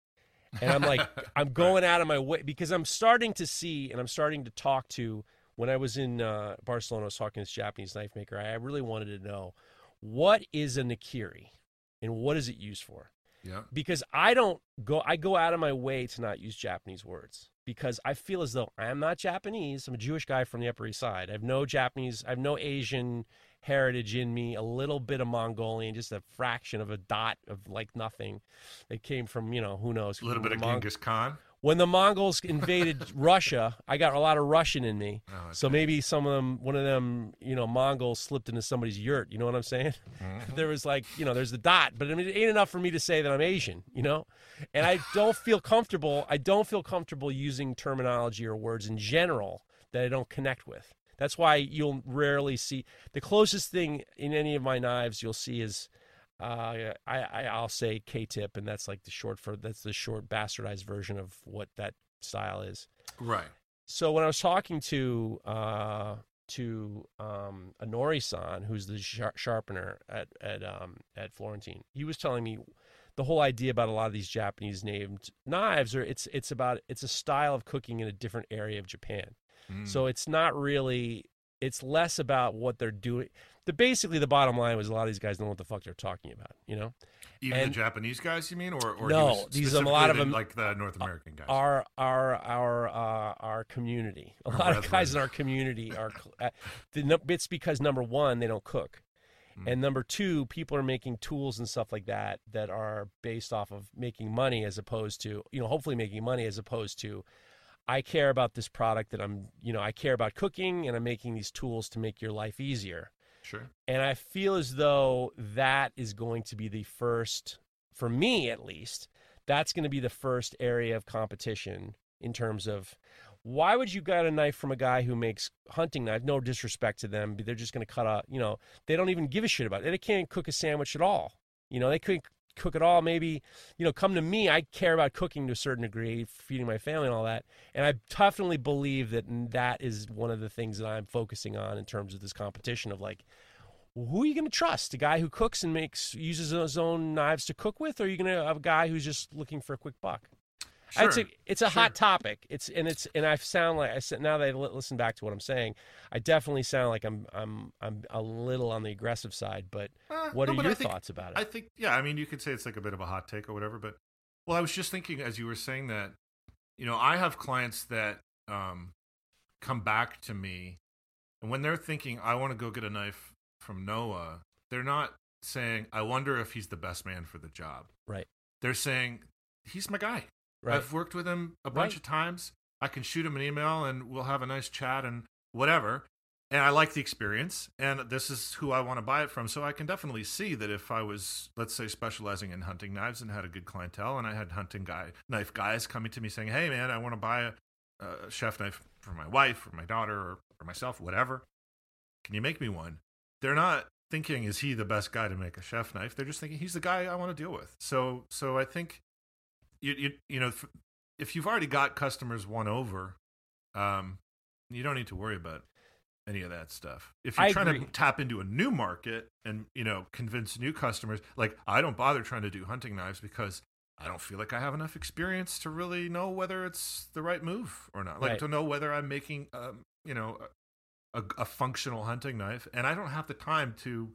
And I'm like, I'm going out of my way because I'm starting to see and I'm starting to talk to, when I was in uh, Barcelona, I was talking to this Japanese knife maker. I really wanted to know, what is a Nakiri and what is it used for? Yeah. Because I don't go, I go out of my way to not use Japanese words because I feel as though I'm not Japanese. I'm a Jewish guy from the Upper East Side. I have no Japanese, I have no Asian heritage in me, a little bit of Mongolian, just a fraction of a dot of like nothing. It came from, you know, who knows. A little bit of Mong- Genghis Khan. When the Mongols invaded Russia, I got a lot of Russian in me. Oh, okay. So maybe some of them, one of them, you know, Mongols slipped into somebody's yurt. You know what I'm saying? Mm-hmm. There was like, you know, there's the dot, but I mean, it ain't enough for me to say that I'm Asian, you know? And I don't feel comfortable. I don't feel comfortable using terminology or words in general that I don't connect with. That's why you'll rarely see, the closest thing in any of my knives you'll see is, Uh, I, I I'll say K-tip, and that's like the short for that's the short bastardized version of what that style is. Right. So when I was talking to uh to um Anori-san, who's the sharp- sharpener at at um at Florentine, he was telling me the whole idea about a lot of these Japanese named knives are it's it's about it's a style of cooking in a different area of Japan. Mm. So it's not really. It's less about what they're doing. The basically the bottom line was a lot of these guys don't know what the fuck they're talking about, you know. Even and the Japanese guys, you mean, or, or no? These are a lot of them, like the North American guys. Our our our uh, our community. A our lot brethren. of guys in our community are. Uh, the, it's because number one, they don't cook, mm. and number two, people are making tools and stuff like that that are based off of making money as opposed to, you know, hopefully making money as opposed to, I care about this product that I'm, you know, I care about cooking and I'm making these tools to make your life easier. Sure. And I feel as though that is going to be the first, for me at least, that's going to be the first area of competition in terms of, why would you get a knife from a guy who makes hunting knives? No disrespect to them, but they're just going to cut a, you know, they don't even give a shit about it. They can't cook a sandwich at all. You know, they couldn't cook at all. Maybe, you know, come to me. I care about cooking to a certain degree, feeding my family and all that. And I definitely believe that that is one of the things that I'm focusing on in terms of this competition of like, who are you going to trust? A guy who cooks and makes uses his own knives to cook with, or are you going to have a guy who's just looking for a quick buck? Sure. It's a, it's a sure. hot topic. It's and it's and I sound like I said now that I listen back to what I'm saying, I definitely sound like I'm I'm I'm a little on the aggressive side. But uh, what no, are but your I think, thoughts about it? I think yeah, I mean you could say it's like a bit of a hot take or whatever. But well, I was just thinking as you were saying that, you know, I have clients that um, come back to me, and when they're thinking I want to go get a knife from Noah, they're not saying I wonder if he's the best man for the job. Right. They're saying he's my guy. Right. I've worked with him a bunch right. of times. I can shoot him an email and we'll have a nice chat and whatever. And I like the experience. And this is who I want to buy it from. So I can definitely see that if I was, let's say, specializing in hunting knives and had a good clientele, and I had hunting guy knife guys coming to me saying, hey, man, I want to buy a, a chef knife for my wife or my daughter or for myself, whatever. Can you make me one? They're not thinking, is he the best guy to make a chef knife? They're just thinking, he's the guy I want to deal with. So, so I think... You, you you know, if you've already got customers won over, um, you don't need to worry about any of that stuff. If you're I trying agree. to tap into a new market and, you know, convince new customers, like I don't bother trying to do hunting knives because I don't feel like I have enough experience to really know whether it's the right move or not. Like Right. to know whether I'm making, um, you know, a, a functional hunting knife, and I don't have the time to,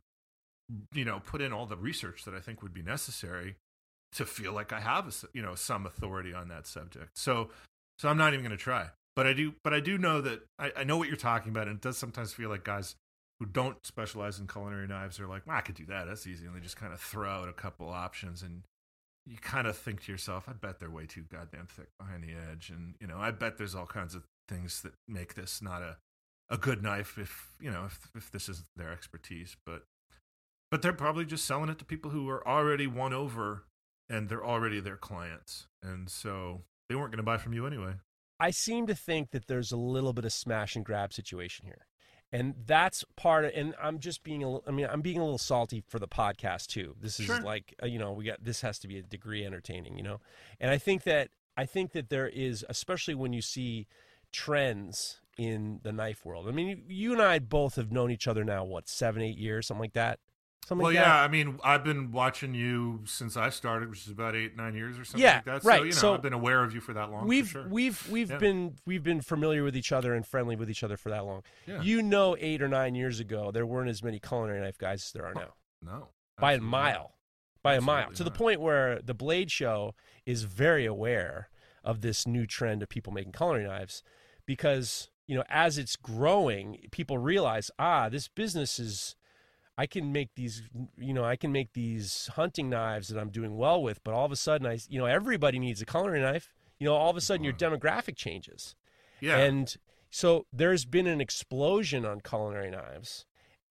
you know, put in all the research that I think would be necessary to feel like I have, a, you know, some authority on that subject. So, so I'm not even going to try. But I do, but I do know that I, I know what you're talking about, and it does sometimes feel like guys who don't specialize in culinary knives are like, well, I could do that. That's easy, and they just kind of throw out a couple options, and you kind of think to yourself, I bet they're way too goddamn thick behind the edge, and you know, I bet there's all kinds of things that make this not a a good knife if you know if if this isn't their expertise, but but they're probably just selling it to people who are already won over and they're already their clients, and so they weren't going to buy from you anyway. I seem to think that there's a little bit of smash and grab situation here. And that's part of, and I'm just being, a, I mean, I'm being a little salty for the podcast too. This is Sure. like, uh, you know, we got, this has to be a degree entertaining, you know? And I think that, I think that there is, especially when you see trends in the knife world. I mean, you, you and I both have known each other now, what, seven, eight years, something like that? Something Well, like yeah, that? I mean, I've been watching you since I started, which is about eight, nine years or something Yeah, like that. right. So, you know, So I've been aware of you for that long. We've for sure. we've we've Yeah. been we've been familiar with each other and friendly with each other for that long. Yeah. You know, eight or nine years ago, there weren't as many culinary knife guys as there are now. No. By a absolutely mile, not. by a mile, Absolutely to the not. point where the Blade Show is very aware of this new trend of people making culinary knives, because you know, as it's growing, people realize, ah, this business is. I can make these, you know, I can make these hunting knives that I'm doing well with, but all of a sudden, I, you know, everybody needs a culinary knife. You know, all of a sudden, your demographic changes. Yeah. And so there's been an explosion on culinary knives,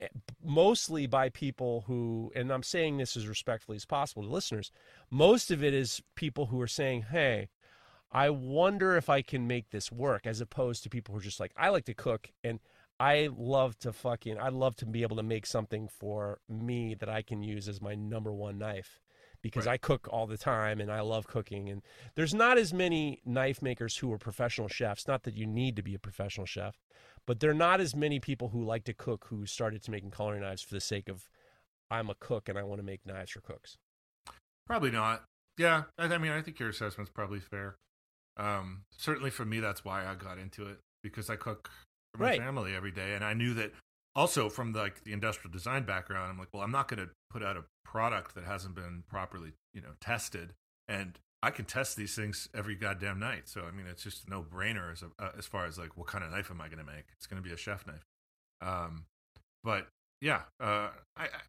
mostly by people who, and I'm saying this as respectfully as possible to listeners, most of it is people who are saying, hey, I wonder if I can make this work, as opposed to people who are just like, I like to cook and I love to fucking, I'd love to be able to make something for me that I can use as my number one knife, because Right. I cook all the time and I love cooking. And there's not as many knife makers who are professional chefs. Not that you need to be a professional chef, but there are not as many people who like to cook who started to making culinary knives for the sake of, I'm a cook and I want to make knives for cooks. Probably not. Yeah. I, I mean, I think your assessment's probably fair. Um, certainly for me, that's why I got into it, because I cook for my Right. family every day. And I knew that also from the, like the industrial design background, I'm like, well, I'm not going to put out a product that hasn't been properly, you know, tested. And I can test these things every goddamn night. So, I mean, it's just a no brainer as, a, uh, as far as like, what kind of knife am I going to make? It's going to be a chef knife. Um, but yeah, uh, I, I,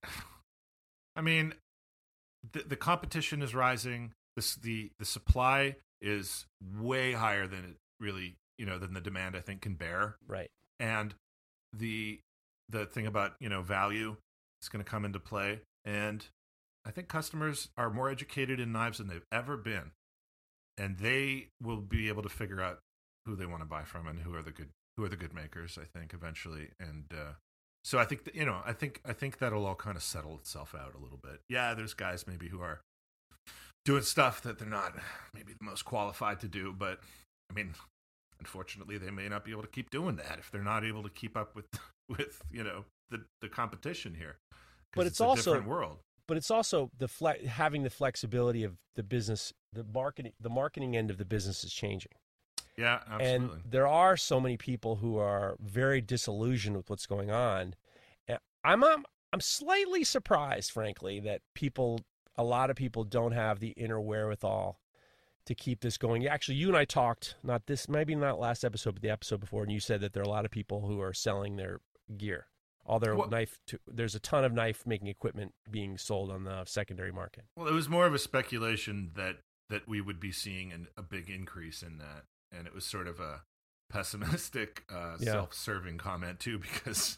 I mean, the, the competition is rising. This, the, the supply is way higher than it really, you know, than the demand I think can bear. Right. And the the thing about, you know, value is going to come into play. And I think customers are more educated in knives than they've ever been. And they will be able to figure out who they want to buy from and who are the good who are the good makers, I think, eventually. And uh, so I think that, you know, I think I think that'll all kind of settle itself out a little bit. Yeah, there's guys maybe who are doing stuff that they're not maybe the most qualified to do, but I mean, unfortunately, they may not be able to keep doing that if they're not able to keep up with, with you know, the, the competition here. 'Cause But it's a also- different world. But it's also the fle- having the flexibility of the business, the marketing, the marketing end of the business is changing. Yeah, absolutely. And there are so many people who are very disillusioned with what's going on. And I'm, I'm I'm slightly surprised, frankly, that people, a lot of people, don't have the inner wherewithal to keep this going. Actually, you and I talked, not this, maybe not last episode, but the episode before, and you said that there are a lot of people who are selling their gear, all their Well- knife. To, there's a ton of knife making equipment being sold on the secondary market. Well, it was more of a speculation that that we would be seeing an, a big increase in that, and it was sort of a pessimistic, uh, Yeah. self-serving comment too, because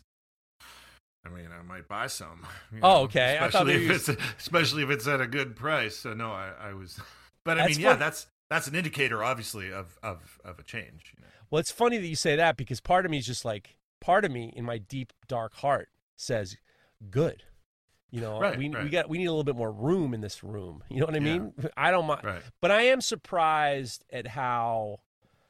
I mean, I might buy some. you Oh, know, okay. I thought Especially maybe if it's especially if it's at a good price. So no, I, I was, but I That's mean, yeah, fun- that's that's an indicator, obviously, of of of a change. You know? Well, it's funny that you say that, because part of me is just like, part of me in my deep, dark heart says, good. You know, Right, we we right. got we need a little bit more room in this room. You know what I Yeah. mean? I don't mind, Right. but I am surprised at how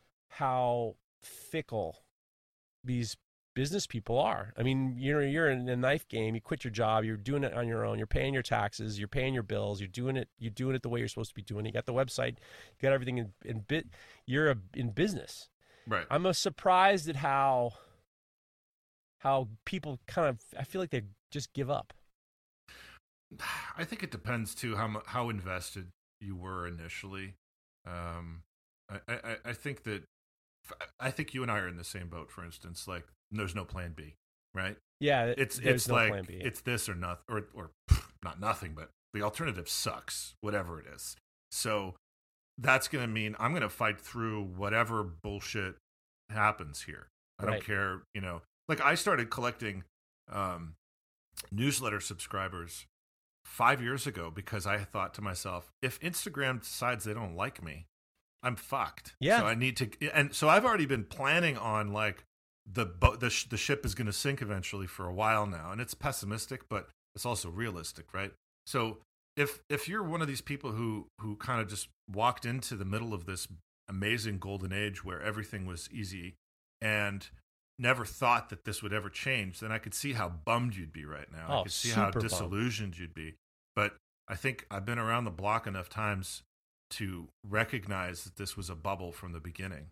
how fickle these business people are. I mean, you're you're in a knife game. You quit your job. You're doing it on your own. You're paying your taxes. You're paying your bills. You're doing it. You're doing it the way you're supposed to be doing it. You got the website. You got everything in, in bit. You're a, in business. Right. I'm uh, surprised at how how people kind of, I feel like they just give up. I think it depends too how mu- how invested you were initially. Um, I, I I think that I think you and I are in the same boat. For instance, like there's no plan B, right? Yeah, It's there's it's no like plan B. it's this or nothing, or or pff, not nothing, but the alternative sucks, whatever it is. So that's going to mean I'm going to fight through whatever bullshit happens here. I Right. don't care, you know. Like I started collecting um, newsletter subscribers five years ago because I thought to myself, if Instagram decides they don't like me, I'm fucked. Yeah. So I need to, and so I've already been planning on like the boat, the, sh- the ship is going to sink eventually for a while now. And it's pessimistic, but it's also realistic, right? So if, if you're one of these people who, who kind of just walked into the middle of this amazing golden age where everything was easy and never thought that this would ever change, then I could see how bummed you'd be right now. Oh, I could see how super bummed. disillusioned you'd be. But I think I've been around the block enough times to recognize that this was a bubble from the beginning.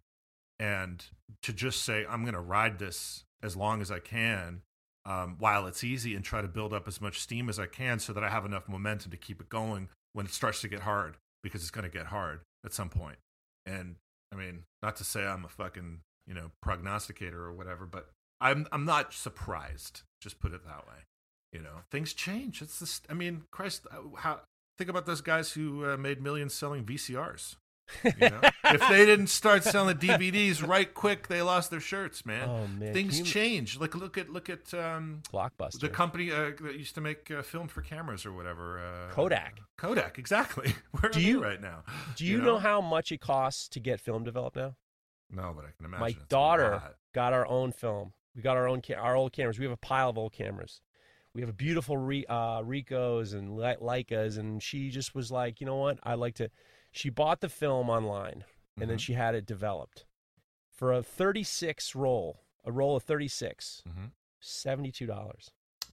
And to just say, I'm going to ride this as long as I can um, while it's easy and try to build up as much steam as I can so that I have enough momentum to keep it going when it starts to get hard, because it's going to get hard at some point. And I mean, not to say I'm a fucking, you know, prognosticator or whatever, but I'm I'm not surprised. Just put it that way. You know, things change. It's this. I mean, Christ, how think about those guys who uh, made millions selling V C Rs. You know? If they didn't start selling D V Ds right quick, they lost their shirts, man. Oh man, things you... change. Like look at look at um, Blockbuster, the company uh, that used to make uh, film for cameras or whatever. Uh, Kodak. Kodak, exactly. Where do are you they right now? Do you, you know? know how much it costs to get film developed now? No, but I can imagine. My it's a daughter lot. got our own film. We got our own ca- our old cameras. We have a pile of old cameras. We have a beautiful Re- uh, Ricos and Le- Leicas, and she just was like, you know what? I like to. She bought the film online, and mm-hmm. then she had it developed for a thirty-six roll, a roll of thirty-six, mm-hmm. seventy-two dollars.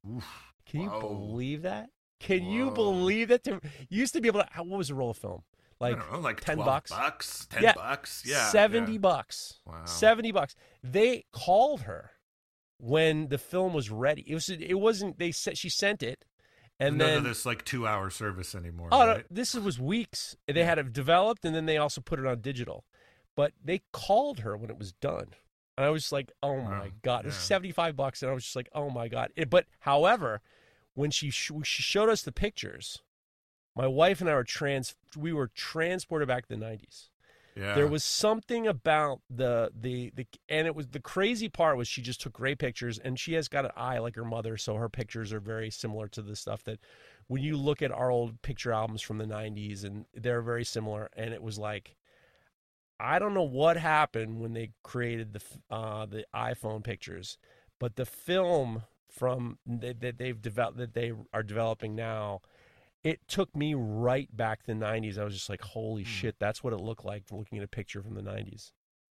Can you Whoa. believe that? Can Whoa. you believe that? To, you used to be able to. What was a roll of film? Like, I don't know, like ten twelve bucks, bucks, ten yeah. bucks, yeah, seventy yeah. bucks, wow, seventy bucks. They called her when the film was ready. It was. It wasn't. They said she sent it, and none then of this like two hour service anymore. Oh, right? no, this was weeks. They had it developed, and then they also put it on digital. But they called her when it was done, and I was like, "Oh my wow. god!" Yeah. It's seventy-five bucks, and I was just like, "Oh my god!" It, but however, when she sh- she showed us the pictures, my wife and I were trans. We were transported back to the nineties. Yeah. There was something about the, the the and it was the crazy part was she just took great pictures, and she has got an eye like her mother, so her pictures are very similar to the stuff that when you look at our old picture albums from the nineties, and they're very similar. And it was like, I don't know what happened when they created the uh, the iPhone pictures, but the film from that, that they've developed that they are developing now. It took me right back to the nineties. I was just like, holy mm. shit, that's what it looked like looking at a picture from the nineties.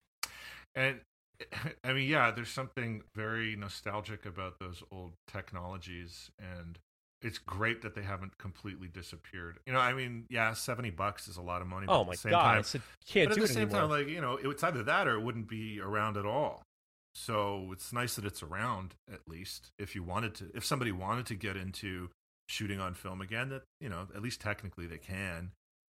And, I mean, yeah, there's something very nostalgic about those old technologies, and it's great that they haven't completely disappeared. You know, I mean, yeah, seventy bucks is a lot of money. But oh, at my the same God. Time, I said, can't but do at the it same anymore. time, like, you know, it's either that or it wouldn't be around at all. So it's nice that it's around, at least, if you wanted to. If somebody wanted to get into shooting on film again, that, you know, at least technically they can.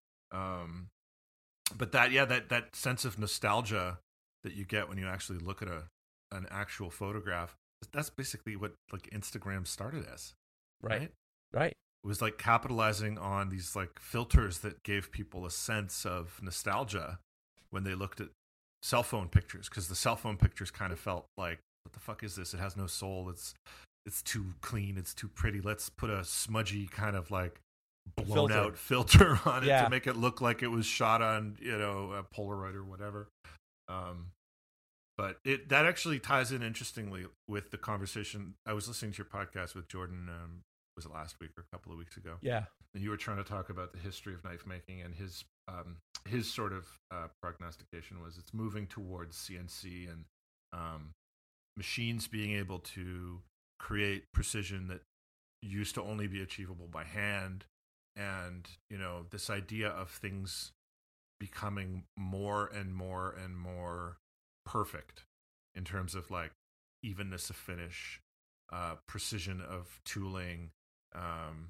Um, but that, yeah, that, that sense of nostalgia that you get when you actually look at a an actual photograph, that's basically what like Instagram started as. Right. Right. Right. It was like capitalizing on these like filters that gave people a sense of nostalgia when they looked at cell phone pictures, because the cell phone pictures kind of felt like, what the fuck is this? It has no soul. It's It's too clean. It's too pretty. Let's put a smudgy kind of like blown filter. out filter on it yeah. to make it look like it was shot on, you know, a Polaroid or whatever. Um, but it that actually ties in interestingly with the conversation. I was listening to your podcast with Jordan. Um, was it last week or a couple of weeks ago? Yeah. And you were trying to talk about the history of knife making, and his um, his sort of uh, prognostication was it's moving towards C N C and um, machines being able to create precision that used to only be achievable by hand. And, you know, this idea of things becoming more and more and more perfect in terms of like evenness of finish, uh, precision of tooling, um,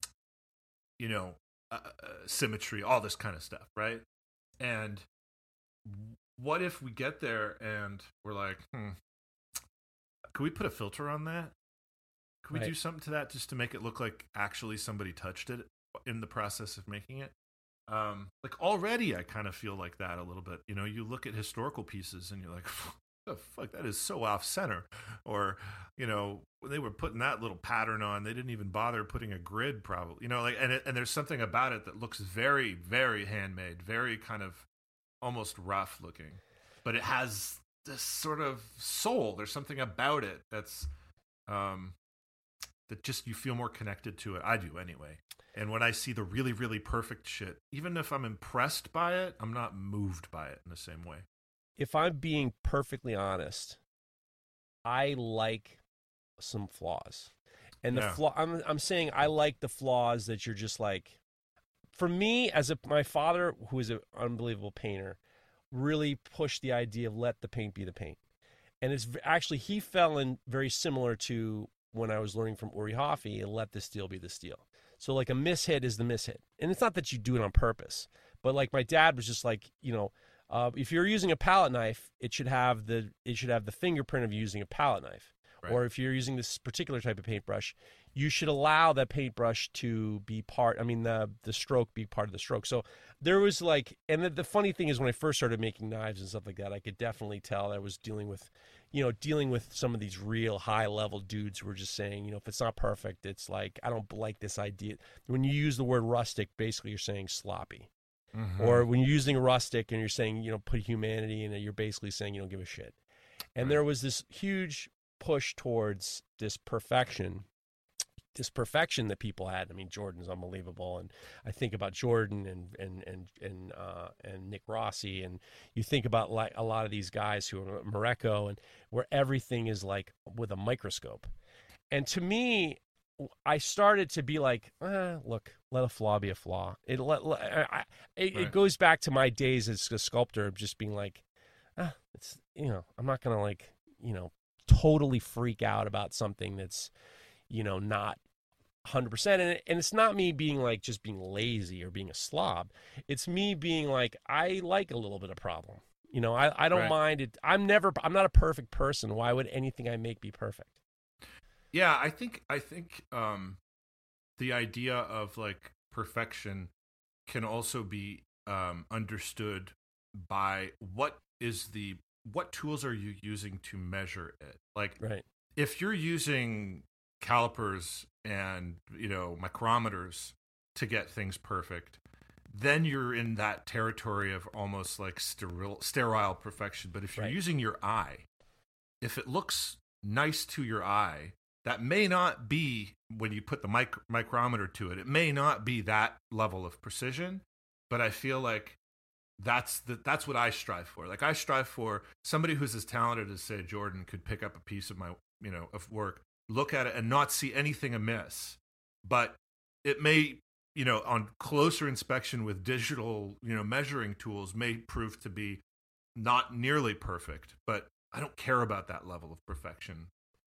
you know, uh, uh, symmetry, all this kind of stuff, right? And what if we get there and we're like, hmm, could we put a filter on that? Could we right. do something to that just to make it look like actually somebody touched it in the process of making it? Um, like already I kind of feel like that a little bit. You know, you look at historical pieces and you're like, the fuck, that is so off center. Or, you know, when they were putting that little pattern on, they didn't even bother putting a grid, probably, you know, like, and it, and there's something about it that looks very, very handmade, very kind of almost rough looking, but it has this sort of soul. There's something about it that's, um, that just, you feel more connected to it. I do anyway. And when I see the really, really perfect shit, even if I'm impressed by it, I'm not moved by it in the same way. If I'm being perfectly honest, I like some flaws. And the Yeah. flaw, I'm, I'm saying I like the flaws that you're just like, for me, as a, my father, who is an unbelievable painter, really pushed the idea of let the paint be the paint. And it's v- actually, he fell in very similar to when I was learning from Uri Hoffi, and let the steel be the steel. So like a mishit is the mishit. And it's not that you do it on purpose, but like my dad was just like, you know, uh, if you're using a palette knife, it should have the it should have the fingerprint of using a palette knife. Right. Or if you're using this particular type of paintbrush, you should allow that paintbrush to be part, I mean, the the stroke be part of the stroke. So there was like, and the, the funny thing is when I first started making knives and stuff like that, I could definitely tell I was dealing with, you know, dealing with some of these real high level dudes who were just saying, you know, if it's not perfect, it's like, I don't like this idea. When you use the word rustic, basically you're saying sloppy. Mm-hmm. Or when you're using rustic and you're saying, you know, put humanity in it, you're basically saying you don't give a shit. And Right. there was this huge push towards this perfection, this perfection that people had. I mean, Jordan's unbelievable, and I think about Jordan and and and and uh, and Nick Rossi, and you think about like a lot of these guys who are Morocco, and where everything is like with a microscope. And to me, I started to be like, eh, look, let a flaw be a flaw. It let, let I, it, Right. it goes back to my days as a sculptor of just being like, ah, it's, you know, I'm not gonna like, you know, totally freak out about something that's, you know, not one hundred percent. And, and it's not me being like just being lazy or being a slob. It's me being like, I like a little bit of problem. You know, I, I don't Right. mind it. I'm never, I'm not a perfect person. Why would anything I make be perfect? Yeah, I think I think um, the idea of like perfection can also be um, understood by what is the what tools are you using to measure it? Like, Right. if you're using calipers and, you know, micrometers to get things perfect, then you're in that territory of almost like sterile sterile perfection. But if you're Right. using your eye, if it looks nice to your eye, that may not be, when you put the mic- micrometer to it, it may not be that level of precision, but I feel like that's the, that's what I strive for. Like, I strive for somebody who's as talented as, say, Jordan could pick up a piece of my, you know, of work, look at it and not see anything amiss, but it may, you know, on closer inspection with digital, you know, measuring tools may prove to be not nearly perfect, but I don't care about that level of perfection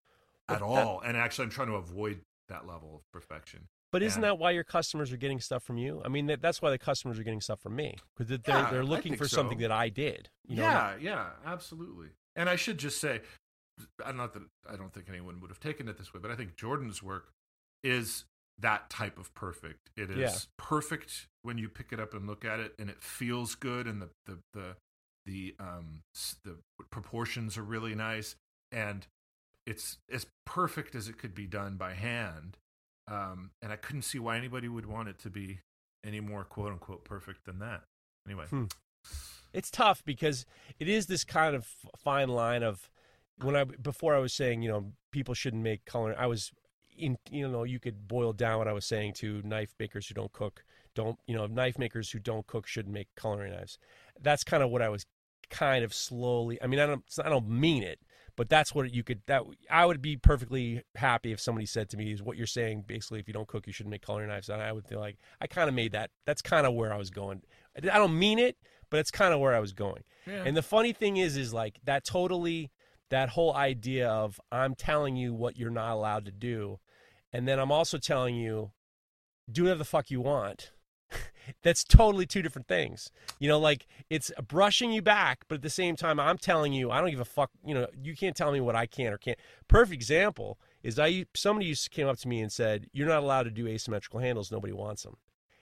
at But that- all. And actually, I'm trying to avoid that level of perfection. But isn't Yeah. that why your customers are getting stuff from you? I mean, that, that's why the customers are getting stuff from me, because they're, Yeah, they're I looking think for so. something that I did. You know, yeah, yeah, absolutely. And I should just say, I'm not that I don't think anyone would have taken it this way, but I think Jordan's work is that type of perfect. It is Yeah. perfect when you pick it up and look at it, and it feels good, and the the the the um s- the proportions are really nice, and it's as perfect as it could be done by hand. Um, and I couldn't see why anybody would want it to be any more quote unquote perfect than that. Anyway. Hmm. It's tough because it is this kind of fine line of when I before I was saying, you know, people shouldn't make color. I was in, you know, you could boil down what I was saying to knife makers who don't cook, don't, you know, knife makers who don't cook shouldn't make culinary knives. That's kind of what I was kind of slowly. I mean, I don't, I don't mean it, but that's what you could. That I would be perfectly happy if somebody said to me, "Is what you're saying basically? If you don't cook, you shouldn't make culinary knives." And I would feel like I kind of made that. That's kind of where I was going. I don't mean it, but it's kind of where I was going. Yeah. And the funny thing is, is like that totally, that whole idea of I'm telling you what you're not allowed to do, and then I'm also telling you, do whatever the fuck you want. That's totally two different things. You know, like it's brushing you back, but at the same time, I'm telling you, I don't give a fuck. You know, you can't tell me what I can or can't. Perfect example is I somebody used to came up to me and said, "You're not allowed to do asymmetrical handles. Nobody wants them."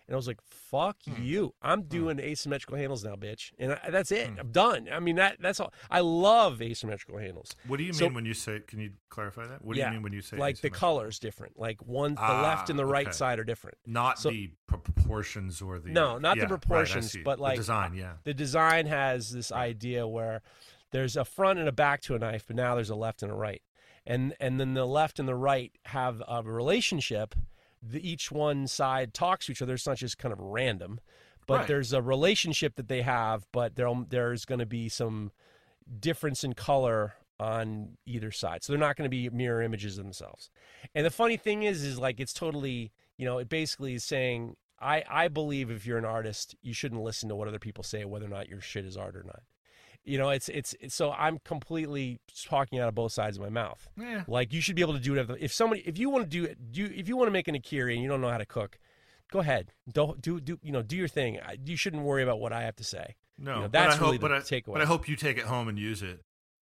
And I was like, fuck Hmm. you. I'm doing asymmetrical handles now, bitch. And I, that's it. Hmm. I'm done. I mean, that that's all. I love asymmetrical handles. What do you mean So- when you say? Can you clarify that? What do Yeah, you mean when you say Like the asymmetrical? color's different. Like one, the Ah, left and the right okay. side are different. Not So- the proportions or the No, not the yeah, right, I proportions, see. but, like, the design. Yeah, The design has this idea where there's a front and a back to a knife, but now there's a left and a right. And and then the left and the right have a relationship. The, each one side talks to each other. It's not just kind of random, but Right. there's a relationship that they have, but there, there's going to be some difference in color on either side. So they're not going to be mirror images of themselves. And the funny thing is, is like, it's totally, you know, it basically is saying, I, I believe if you're an artist, you shouldn't listen to what other people say, whether or not your shit is art or not. You know, it's, it's, it's so I'm completely talking out of both sides of my mouth. yeah. Like, you should be able to do it. If somebody, if you want to do it, do, if you want to make an akiri and you don't know how to cook, go ahead. Don't do, do, you know, do your thing. I- You shouldn't worry about what I have to say. No, You know, but that's I really hope, the but I, takeaway. But I hope you take it home and use it.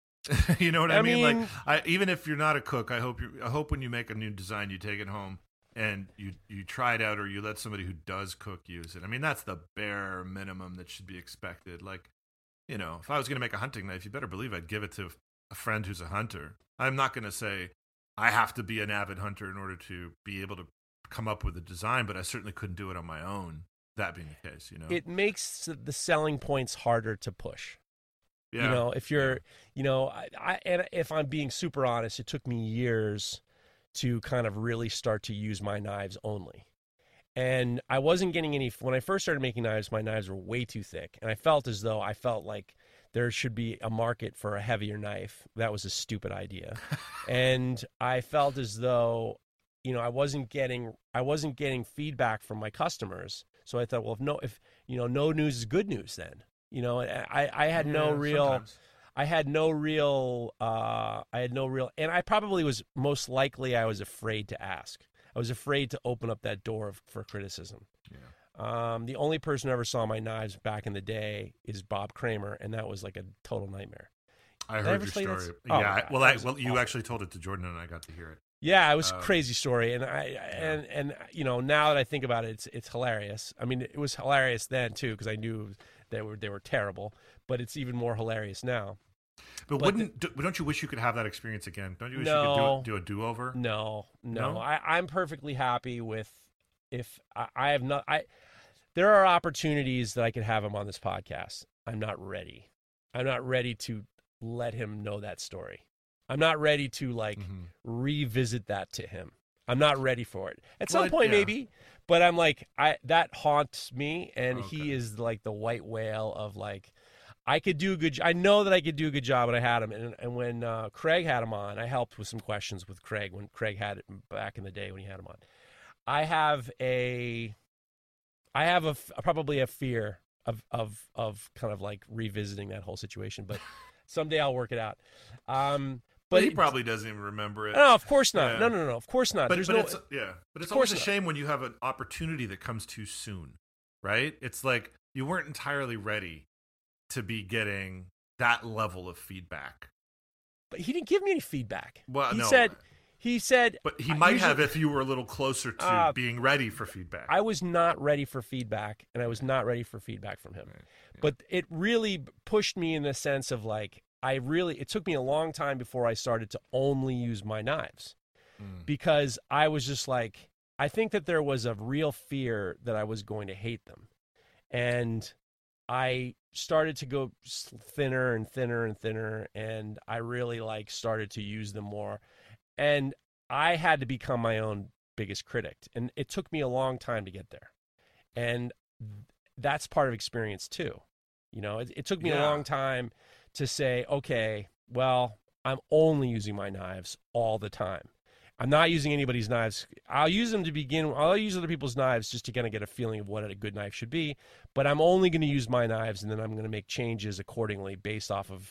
You know what I, I mean? mean- Like, I, even if you're not a cook, I hope you. I hope when you make a new design, you take it home and you you try it out, or you let somebody who does cook use it. I mean, that's the bare minimum that should be expected. Like, you know, if I was going to make a hunting knife, you better believe I'd give it to a friend who's a hunter. I'm not going to say I have to be an avid hunter in order to be able to come up with a design, but I certainly couldn't do it on my own. That being the case, you know, It makes the selling points harder to push. yeah. You know, if you're, you know, I, I and if I'm being super honest, it took me years to kind of really start to use my knives only. And I wasn't getting any, when I first started making knives, my knives were way too thick. And I felt as though I felt like there should be a market for a heavier knife. That was a stupid idea. And I felt as though, you know, I wasn't getting, I wasn't getting feedback from my customers. So I thought, well, if no, if, you know, no news is good news then. You know, I, I had no Yeah, real, sometimes. I had no real, uh, I had no real, and I probably was, most likely I was afraid to ask. I was afraid to open up that door of, for criticism. Yeah. Um, the only person who ever saw my knives back in the day is Bob Kramer, and that was like a total nightmare. I Did I heard ever your tell you story. that's- oh, yeah, I- God, well, that I, was well, you awful. actually told it to Jordan, and I got to hear it. Yeah, it was a Um, crazy story, and I and and you know, now that I think about it, it's it's hilarious. I mean, it was hilarious then too because I knew they were they were terrible, but it's even more hilarious now. But, But wouldn't do, don't you wish you could have that experience again? Don't you wish No. you could do, do a do over? No, no, No? I, I'm perfectly happy with if I, I have not. I there are opportunities that I could have him on this podcast. I'm not ready. I'm not ready to let him know that story. I'm not ready to like Mhm. revisit that to him. I'm not ready for it. At some Well, point, yeah. maybe, but I'm like, I that haunts me, and Okay. he is like the white whale of like, I could do a good. I know that I could do a good job, and I had him. And, and when uh, Craig had him on, I helped with some questions with Craig when Craig had it back in the day when he had him on. I have a, I have a f- probably a fear of of of kind of like revisiting that whole situation, but someday I'll work it out. Um, But but he it- probably doesn't even remember it. no, of course not. Yeah. No, no, no, of course not. but There's but no. it's yeah, but it's Of course always a not. shame when you have an opportunity that comes too soon, right? It's like you weren't entirely ready to be getting that level of feedback. But he didn't give me any feedback. Well, he no, said, he said, but he I might usually- have if you were a little closer to Uh, being ready for feedback. I was not ready for feedback, and I was not ready for feedback from him. Right, yeah. But it really pushed me in the sense of like, I really, it took me a long time before I started to only use my knives Mm. because I was just like, I think that there was a real fear that I was going to hate them. And I started to go s- thinner and thinner and thinner, and I really like started to use them more. And I had to become my own biggest critic, and it took me a long time to get there. And that's part of experience too. You know, it, it took me a Yeah. long time to say, okay, well, I'm only using my knives all the time. I'm not using anybody's knives. I'll use them to begin. I'll use other people's knives just to kind of get a feeling of what a good knife should be. But I'm only going to use my knives, and then I'm going to make changes accordingly based off of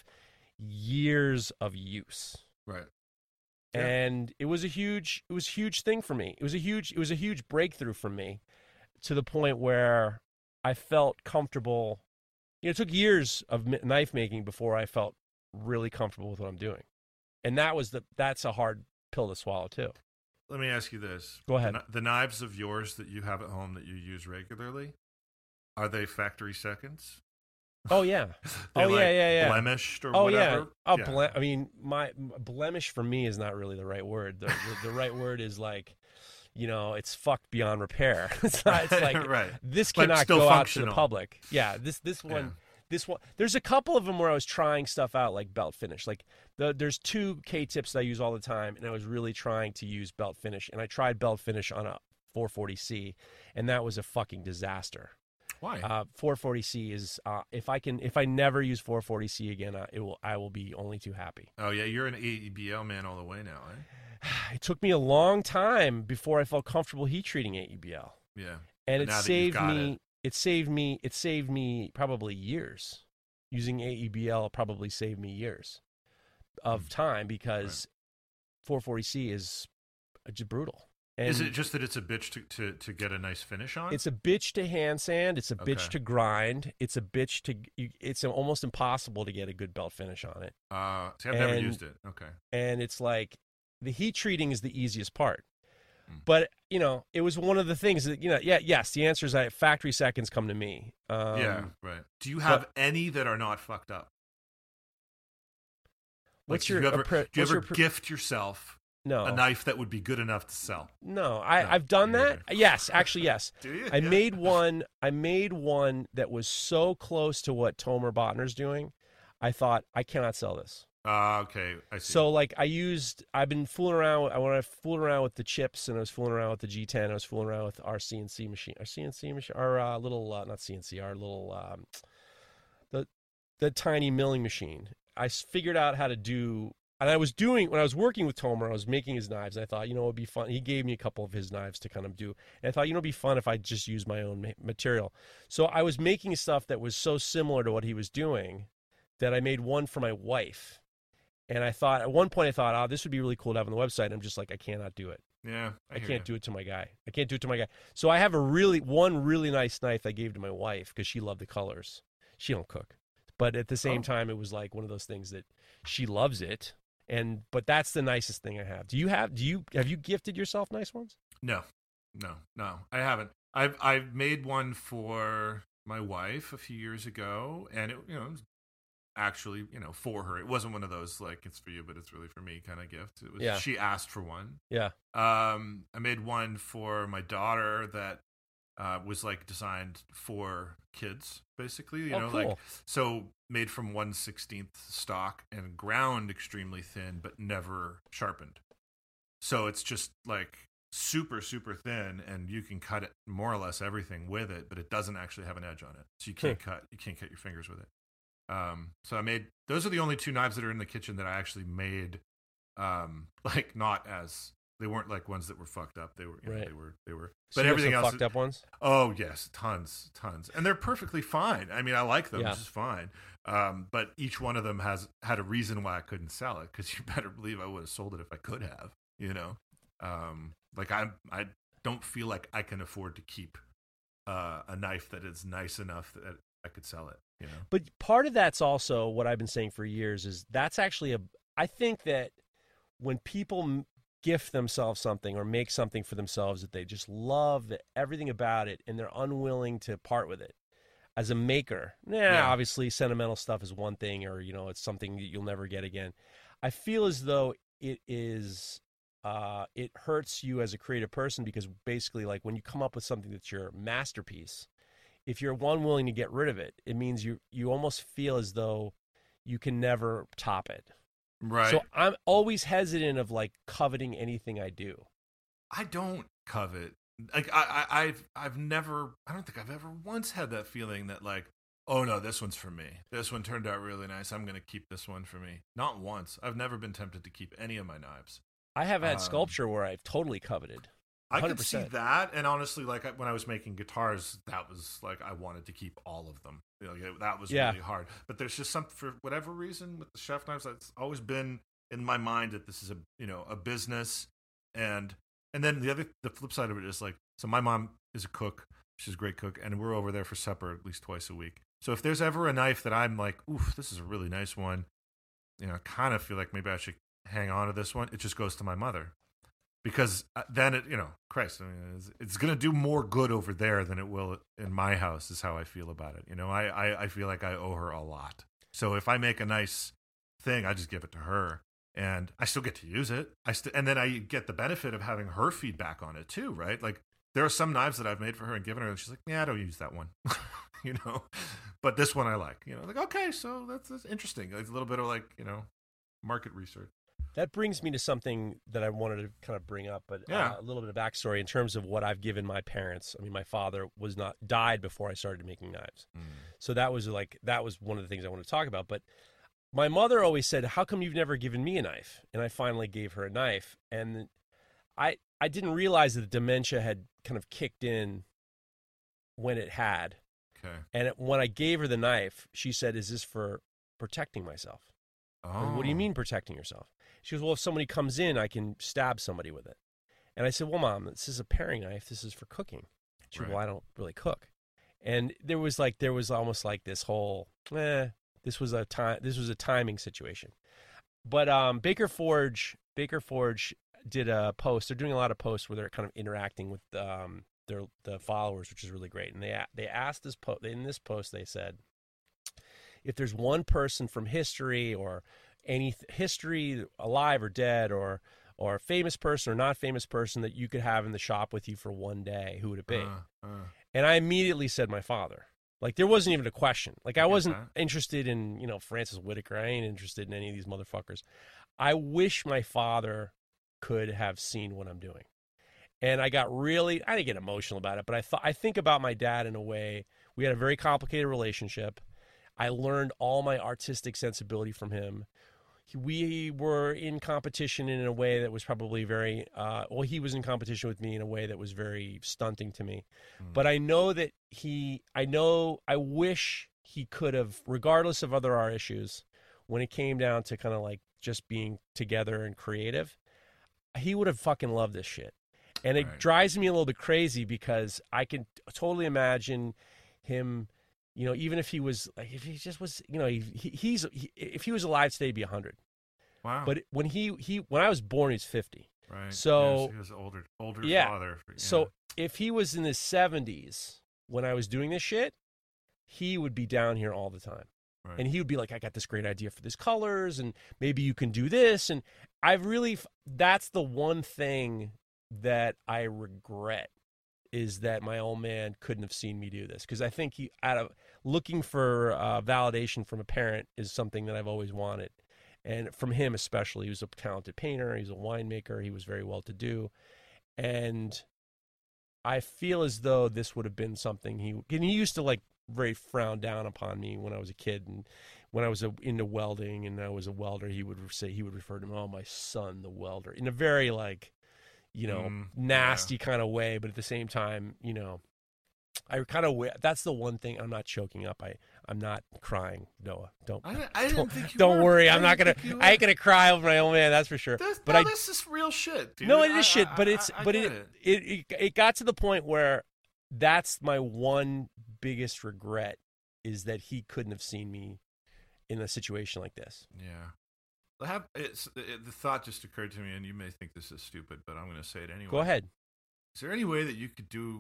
years of use. Right. Yeah. And it was a huge, it was a huge thing for me. It was a huge, it was a huge breakthrough for me, to the point where I felt comfortable. You know, it took years of mi- knife making before I felt really comfortable with what I'm doing, and that was the that's a hard pill to swallow too. let me ask you this. Go ahead. The, the knives of yours that you have at home that you use regularly, are they factory seconds? Oh yeah. They're oh like yeah, yeah, yeah. blemished or oh whatever? yeah. Oh, yeah. ble- I mean, my blemish for me is not really the right word. The, the, the right word is like, you know, it's fucked beyond repair. It's not. It's like right. this But cannot still go out to functional. the public. Yeah. This this one. Yeah. This one, there's a couple of them where I was trying stuff out, like belt finish. Like the, there's two K-tips that I use all the time, and I was really trying to use belt finish. And I tried belt finish on a four forty C, and that was a fucking disaster. Why? Uh, four forty C is uh, if I can, if I never use four forty C again, uh, it will, I will be only too happy. oh yeah, you're an A E B L man all the way now, eh? It took me a long time before I felt comfortable heat treating A E B L, Yeah. and But it now that you've saved got me. it- It saved me. It saved me probably years. Using A E B L probably saved me years of Mm. time because four forty C is just brutal. And Is it just that it's a bitch to, to, to get a nice finish on? it's a bitch to hand sand. It's a bitch Okay. to grind. It's a bitch to. you- It's almost impossible to get a good belt finish on it. Uh, see, I've never and- used it. Okay. And it's like the heat treating is the easiest part. Mm. But you know, it was one of the things that you know. Yeah, yes. The answer is that factory seconds come to me. Um, yeah, right. Do you have any that are not fucked up? What's Like, your do you ever, appro- do you what's ever your appro- gift yourself no a knife that would be good enough to sell? No, I, No, I've done me that. neither. Yes, actually, yes. Do you? I Yeah. made one. I made one that was so close to what Tomer Botner's doing. I thought I cannot sell this. Ah, okay, I see. So like I used. I've been fooling around. I when I fooled around with the chips, and I was fooling around with the G ten. I was fooling around with our C N C machine. Our C N C machine. Our uh, little uh, not C N C. Our little um, the the tiny milling machine. I s- figured out how to do. And I was doing, when I was working with Tomer, I was making his knives. And I thought, you know, it would be fun. He gave me a couple of his knives to kind of do. And I thought, you know, it'd be fun if I just use my own ma- material. So I was making stuff that was so similar to what he was doing that I made one for my wife. And I thought, at one point I thought, oh, this would be really cool to have on the website. And I'm just like, I cannot do it. yeah, I, I hear can't you. do it to my guy. I can't do it to my guy. So I have a really, one really nice knife I gave to my wife because she loved the colors. She don't cook. But at the same Oh. time, it was like one of those things that she loves it. And but that's the nicest thing I have. Do you have? Do you have you gifted yourself nice ones? No, no, no, I haven't. I've I've made one for my wife a few years ago, and it you know it was actually you know for her. It wasn't one of those like it's for you, but it's really for me kind of gift. It was Yeah. she asked for one. Yeah. Um, I made one for my daughter that uh, was like designed for kids, basically. You Oh, know, cool. like so made from one sixteenth stock and ground extremely thin, but never sharpened. So it's just like super super thin, and you can cut it more or less everything with it, but it doesn't actually have an edge on it, so you can't cut you can't cut your fingers with it. Um, so I made those are the only two knives that are in the kitchen that I actually made. Um, like not as they weren't like ones that were fucked up. They were you know, Right. they were they were, So but you have everything some else. fucked up ones. Oh yes, tons, tons, and they're perfectly fine. I mean, I like them Yeah. just fine. Um, but each one of them has had a reason why I couldn't sell it. Because you better believe I would have sold it if I could have. You know, um, like I, I don't feel like I can afford to keep uh, a knife that is nice enough that I could sell it. You know, But part of that's also what I've been saying for years is that's actually a. I think that when people m- gift themselves something or make something for themselves that they just love the, everything about it and they're unwilling to part with it. As a maker, nah, Yeah. obviously sentimental stuff is one thing, or you know, it's something that you'll never get again. I feel as though it is, uh, it hurts you as a creative person because basically, like when you come up with something that's your masterpiece, if you're one willing to get rid of it, it means you you almost feel as though you can never top it. right? So I'm always hesitant of like coveting anything I do. I don't covet. Like I, I, I've, I've never. I don't think I've ever once had that feeling that like, oh no, this one's for me. This one turned out really nice. I'm gonna keep this one for me. Not once. I've never been tempted to keep any of my knives. I have had Um, sculpture where I've totally coveted. I could see one hundred percent. that, and honestly, like I- when I was making guitars, that was like I wanted to keep all of them. You know, like, that was Yeah. really hard. But there's just something for whatever reason with the chef knives. It's always been in my mind that this is a you know a business, and and then the other the flip side of it is like so my mom is a cook. She's a great cook, and we're over there for supper at least twice a week. So if there's ever a knife that I'm like, oof, this is a really nice one, you know, I kind of feel like maybe I should hang on to this one. It just goes to my mother. because then it, you know, Christ, I mean, it's, it's going to do more good over there than it will in my house. Is how I feel about it. You know, I, I I feel like I owe her a lot. So if I make a nice thing, I just give it to her, and I still get to use it. I st- and then I get the benefit of having her feedback on it too, right? Like there are some knives that I've made for her and given her, and she's like, "Yeah, I don't use that one," you know. But this one I like, you know. Like, okay, so that's, that's interesting. It's a little bit of like, you know, market research. That brings me to something that I wanted to kind of bring up, but yeah. uh, a little bit of backstory in terms of what I've given my parents. I mean, my father was not died before I started making knives, mm. so that was like that was one of the things I wanted to talk about. But my mother always said, "How come you've never given me a knife?" And I finally gave her a knife, and I I didn't realize that the dementia had kind of kicked in when it had. Okay. And it, when I gave her the knife, she said, "Is this for protecting myself?" Oh. Like, what do you mean protecting yourself? She goes, "Well, if somebody comes in, I can stab somebody with it." And I said, "Well, Mom, this is a paring knife. This is for cooking." She right. goes, "Well, I don't really cook." And there was like, there was almost like this whole, eh, this was a time, this was a timing situation. But um, Baker Forge, Baker Forge did a post. They're doing a lot of posts where they're kind of interacting with um, their the followers, which is really great. And they they asked this po- in this post, they said, if there's one person from history or any th- history, alive or dead, or or a famous person or not famous person that you could have in the shop with you for one day, who would it be? Uh, uh. And I immediately said my father. Like, there wasn't even a question. Like, I wasn't that. interested in, you know, Francis Whitaker. I ain't interested in any of these motherfuckers. I wish my father could have seen what I'm doing. And I got really, I didn't get emotional about it, but I thought, I think about my dad in a way. We had a very complicated relationship. I learned all my artistic sensibility from him. We were in competition in a way that was probably very, uh, well, he was in competition with me in a way that was very stunting to me. Mm. But I know that he, I know, I wish he could have, regardless of other art issues, when it came down to kind of like just being together and creative, he would have fucking loved this shit. And it right. drives me a little bit crazy because I can totally imagine him, you know, even if he was, like, if he just was, you know, he, he he's, he, if he was alive today, he'd be one hundred. Wow. But when he, he, when I was born, he's fifty. Right. So, yes, he was older, older yeah. father. Yeah. So if he was in his seventies when I was doing this shit, he would be down here all the time. Right. And he would be like, I got this great idea for these colors, and maybe you can do this. And I've really, that's the one thing that I regret, is that my old man couldn't have seen me do this. Because I think he, out of looking for uh, validation from a parent is something that I've always wanted. And from him especially, he was a talented painter, he was a winemaker, he was very well-to-do. And I feel as though this would have been something he, and he used to like very frown down upon me when I was a kid. And when I was a, into welding and I was a welder, he would say, he would refer to me, oh, my son, the welder, in a very like, you know, mm, nasty yeah. kind of way. But at the same time, you know, I kind of, that's the one thing. I'm not choking up. I, I'm not crying. Noah, don't, I, I didn't don't, think you don't were. worry. I I'm not going to, I ain't going to cry over my old man. That's for sure. This, but no, I, this is real shit, dude. No, it is I, shit, I, but it's, I, I but it, it. It, it, it got to the point where that's my one biggest regret, is that he couldn't have seen me in a situation like this. Yeah. I have, it's, it, the thought just occurred to me, and you may think this is stupid, but I'm going to say it anyway. Go ahead. Is there any way that you could do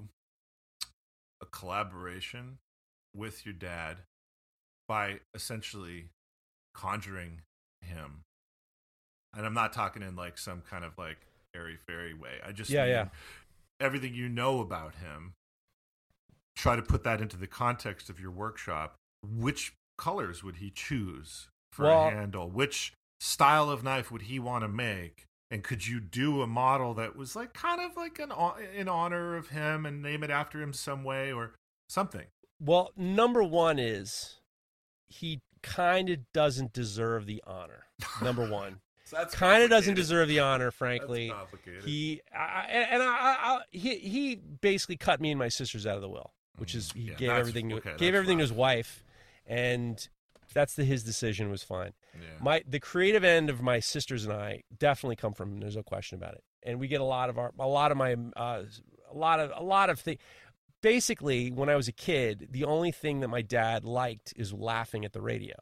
a collaboration with your dad by essentially conjuring him? And I'm not talking in like some kind of like airy-fairy way. I just yeah, mean yeah. everything you know about him, try to put that into the context of your workshop. Which colors would he choose for well, a handle? Which style of knife would he want to make? And could you do a model that was like kind of like an in honor of him and name it after him some way or something? Well, number one is he kind of doesn't deserve the honor. Number one. So that's kind of doesn't deserve the honor, frankly. That's complicated. He I, and I, I, he he basically cut me and my sisters out of the will, which is he yeah, gave everything to okay, gave everything rough. to his wife, and that's the his decision was fine. Yeah. My the creative end of my sisters and I definitely come from him. There's no question about it. And we get a lot of our a lot of my uh, a lot of a lot of things. Basically, when I was a kid, the only thing that my dad liked is laughing at the radio.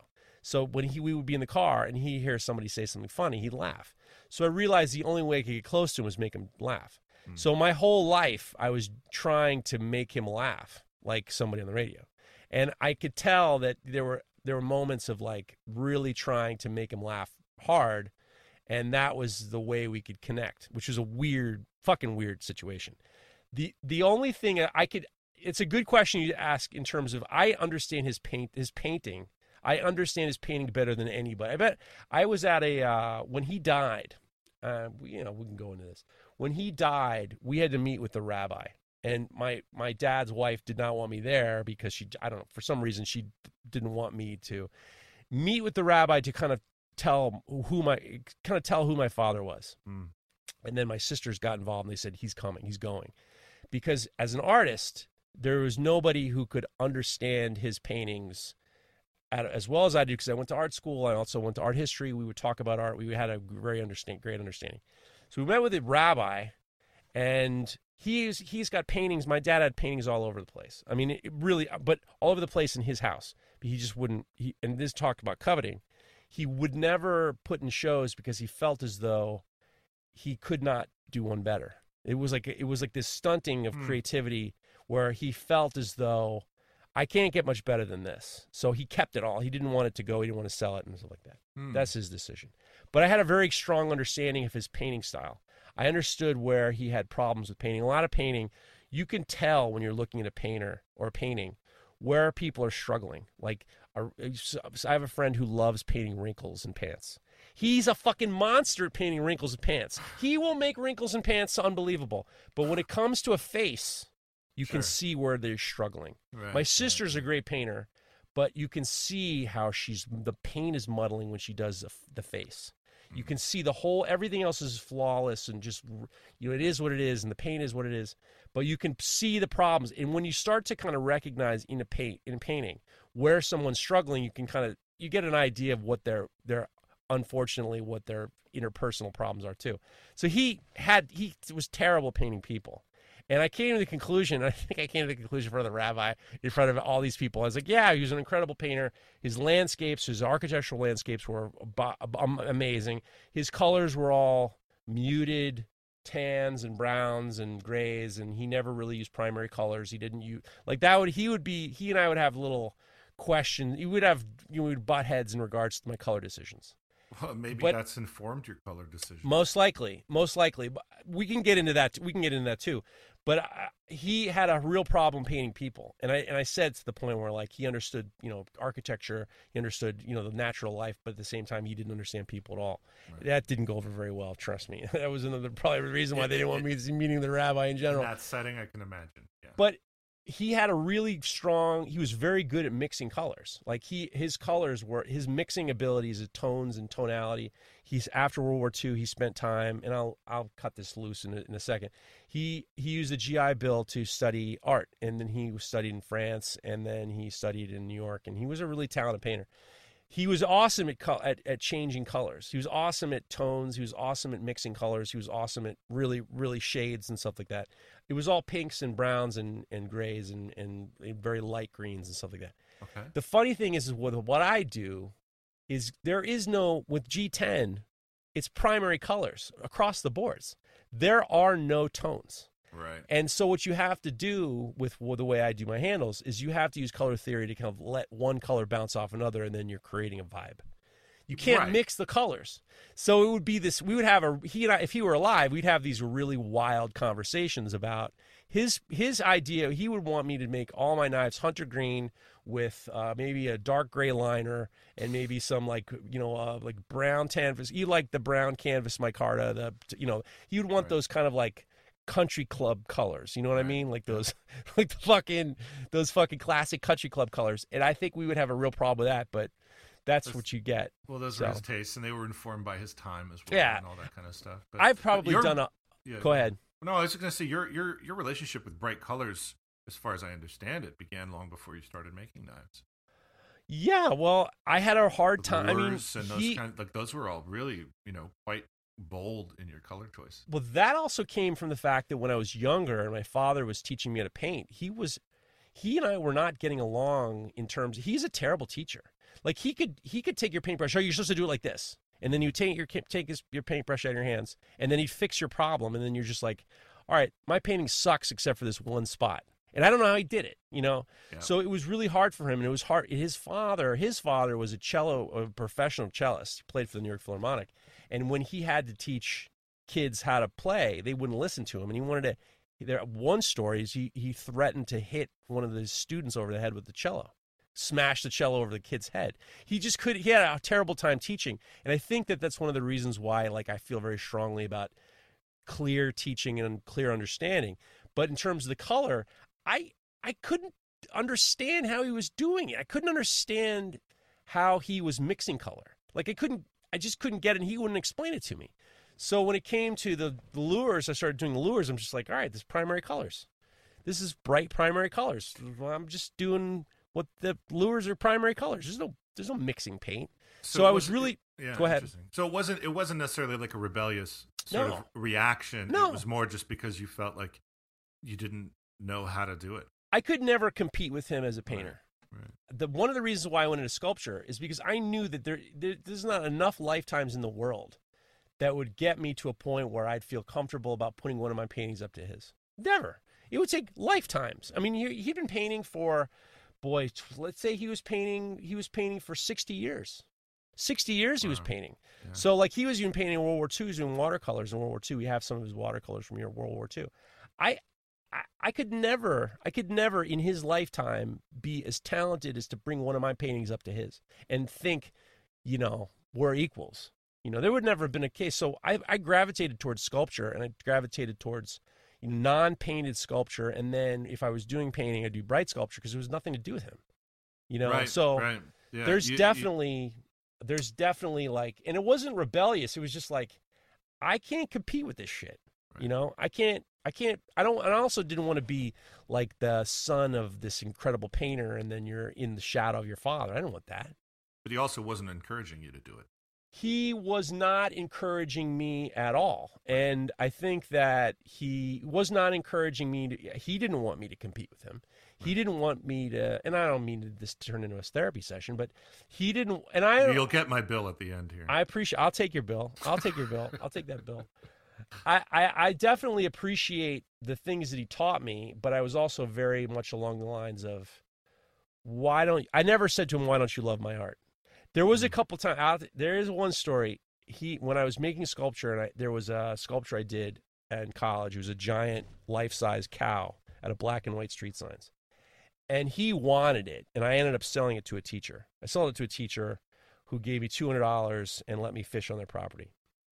So when he we would be in the car and he hear somebody say something funny, he'd laugh. So I realized the only way I could get close to him was make him laugh. Mm. So my whole life I was trying to make him laugh like somebody on the radio. And I could tell that there were there were moments of like really trying to make him laugh hard, and that was the way we could connect, which was a weird, fucking weird situation. The the only thing I could, it's a good question you ask in terms of, I understand his paint, his painting. I understand his painting better than anybody. I bet I was at a, uh, when he died, uh, you know, we can go into this. When he died, we had to meet with the rabbi. And my, my dad's wife did not want me there because she, I don't know, for some reason she didn't want me to meet with the rabbi to kind of tell who my, kind of tell who my father was. Mm. And then my sisters got involved and they said, he's coming, he's going. Because as an artist, there was nobody who could understand his paintings at, as well as I do, because I went to art school. I also went to art history. We would talk about art. We had a very understand, great understanding. So we met with the rabbi, and he's he's got paintings. My dad had paintings all over the place. I mean, it really, but all over the place in his house. But he just wouldn't. He, and this talk about coveting, he would never put in shows because he felt as though he could not do one better. It was like it was like this stunting of mm. creativity where he felt as though I can't get much better than this. So he kept it all. He didn't want it to go. He didn't want to sell it and stuff like that. Mm. That's his decision. But I had a very strong understanding of his painting style. I understood where he had problems with painting. A lot of painting, you can tell when you're looking at a painter or a painting where people are struggling. Like, a, I have a friend who loves painting wrinkles in pants. He's a fucking monster at painting wrinkles in pants. He will make wrinkles in pants unbelievable. But when it comes to a face, you sure. can see where they're struggling. Right, My sister's right. a great painter, but you can see how she's, the paint is muddling when she does the, the face. You can see the whole, everything else is flawless and just, you know, it is what it is and the paint is what it is. But you can see the problems. And when you start to kind of recognize in a paint, in a painting where someone's struggling, you can kind of, you get an idea of what their, their, unfortunately, what their interpersonal problems are too. So he had, he was terrible painting people. And I came to the conclusion, I think I came to the conclusion in front of the rabbi, in front of all these people. I was like, yeah, he was an incredible painter. His landscapes, his architectural landscapes were amazing. His colors were all muted tans and browns and grays, and he never really used primary colors. He didn't use, like that would, he would be, he and I would have little questions. We would have, you know, we would butt heads in regards to my color decisions. Well, maybe but that's informed your color decision. Most likely, most likely. But we can get into that. We can get into that too. But I, he had a real problem painting people, and I and I said to the point where like he understood, you know, architecture, he understood, you know, the natural life, but at the same time he didn't understand people at all. Right. That didn't go over very well. Trust me. That was another probably the reason why it, they didn't it, want me to meeting the rabbi in general. In that setting, I can imagine. Yeah. But he had a really strong, he was very good at mixing colors. Like he, his colors were, his mixing abilities of tones and tonality. He's, after World War Two, he spent time, and I'll, I'll cut this loose in a, in a second. He, he used the G I Bill to study art, and then he studied in France, and then he studied in New York, and he was a really talented painter. He was awesome at, at at changing colors. He was awesome at tones. He was awesome at mixing colors. He was awesome at really, really shades and stuff like that. It was all pinks and browns and, and grays and, and very light greens and stuff like that. Okay. The funny thing is, is with what I do is there is no, with G ten, it's primary colors across the boards. There are no tones. Right. And so what you have to do with well, the way I do my handles is you have to use color theory to kind of let one color bounce off another, and then you're creating a vibe. You can't right. mix the colors. So it would be this, we would have a, he and I, if he were alive, we'd have these really wild conversations about his, his idea. He would want me to make all my knives hunter green with uh, maybe a dark gray liner and maybe some like, you know, uh, like brown canvas. He liked the brown canvas micarta, the, you know, he would want right. those kind of like country club colors, you know what right. I mean? Like those, like the fucking, those fucking classic country club colors. And I think we would have a real problem with that, but that's, that's what you get. Well, those so. were his tastes, and they were informed by his time as well, yeah. and all that kind of stuff. But, I've probably but done a, yeah, go ahead. No, I was just going to say, your, your, your relationship with bright colors, as far as I understand it, began long before you started making knives. Yeah, well, I had a hard With time. I mean, and those he, kind of, like those were all really, you know, quite bold in your color choice. Well, that also came from the fact that when I was younger and my father was teaching me how to paint, he was, he and I were not getting along in terms, he's a terrible teacher. Like he could he could take your paintbrush. Oh, you're supposed to do it like this, and then you take your take his, your paintbrush out of your hands, and then he'd fix your problem, and then you're just like, all right, my painting sucks except for this one spot. And I don't know how he did it, you know? Yeah. So it was really hard for him, and it was hard. His father, his father was a cello, a professional cellist. He played for the New York Philharmonic. And when he had to teach kids how to play, they wouldn't listen to him. And he wanted to, there, one story is he, he threatened to hit one of the students over the head with the cello, smash the cello over the kid's head. He just could, he had a terrible time teaching. And I think that that's one of the reasons why, like, I feel very strongly about clear teaching and clear understanding. But in terms of the color, I I couldn't understand how he was doing it. I couldn't understand how he was mixing color. Like I couldn't, I just couldn't get it, and he wouldn't explain it to me. So when it came to the, the lures, I started doing the lures. I'm just like, all right, this is primary colors. This is bright primary colors. Well, I'm just doing what the lures are primary colors. There's no there's no mixing paint. So, so I was really yeah, go ahead. So it wasn't it wasn't necessarily like a rebellious sort no. of reaction. No. It was more just because you felt like you didn't know how to do it. I could never compete with him as a painter. Right, right. The one of the reasons why I went into sculpture is because I knew that there, there there's not enough lifetimes in the world that would get me to a point where I'd feel comfortable about putting one of my paintings up to his. Never. It would take lifetimes. I mean, he, he'd been painting for, boy, let's say he was painting he was painting for sixty years. sixty years he was Wow. painting. Yeah. So like he was even painting in World War Two, he was doing watercolors in World War Two. We have some of his watercolors from World War Two. I I, I could never, I could never in his lifetime be as talented as to bring one of my paintings up to his and think, you know, we're equals. You know, there would never have been a case. So I, I gravitated towards sculpture, and I gravitated towards you know, non-painted sculpture. And then if I was doing painting, I'd do bright sculpture because there was nothing to do with him. You know, right, so right. Yeah, there's you, definitely, you... there's definitely like, and it wasn't rebellious. It was just like, I can't compete with this shit. Right. You know, I can't. I can't, I don't, and I also didn't want to be like the son of this incredible painter and then you're in the shadow of your father. I didn't want that. But he also wasn't encouraging you to do it. He was not encouraging me at all. And I think that he was not encouraging me to, he didn't want me to compete with him. He didn't want me to, and I don't mean to this turn into a therapy session, but he didn't, and I. You'll get my bill at the end here. I appreciate, I'll take your bill. I'll take your bill. I'll take that bill. I, I, I definitely appreciate the things that he taught me, but I was also very much along the lines of, why don't, I never said to him, why don't you love my art? There was a couple times, there is one story, he, when I was making sculpture, and I, there was a sculpture I did in college, it was a giant life-size cow out of black and white street signs. And he wanted it, and I ended up selling it to a teacher. I sold it to a teacher who gave me two hundred dollars and let me fish on their property.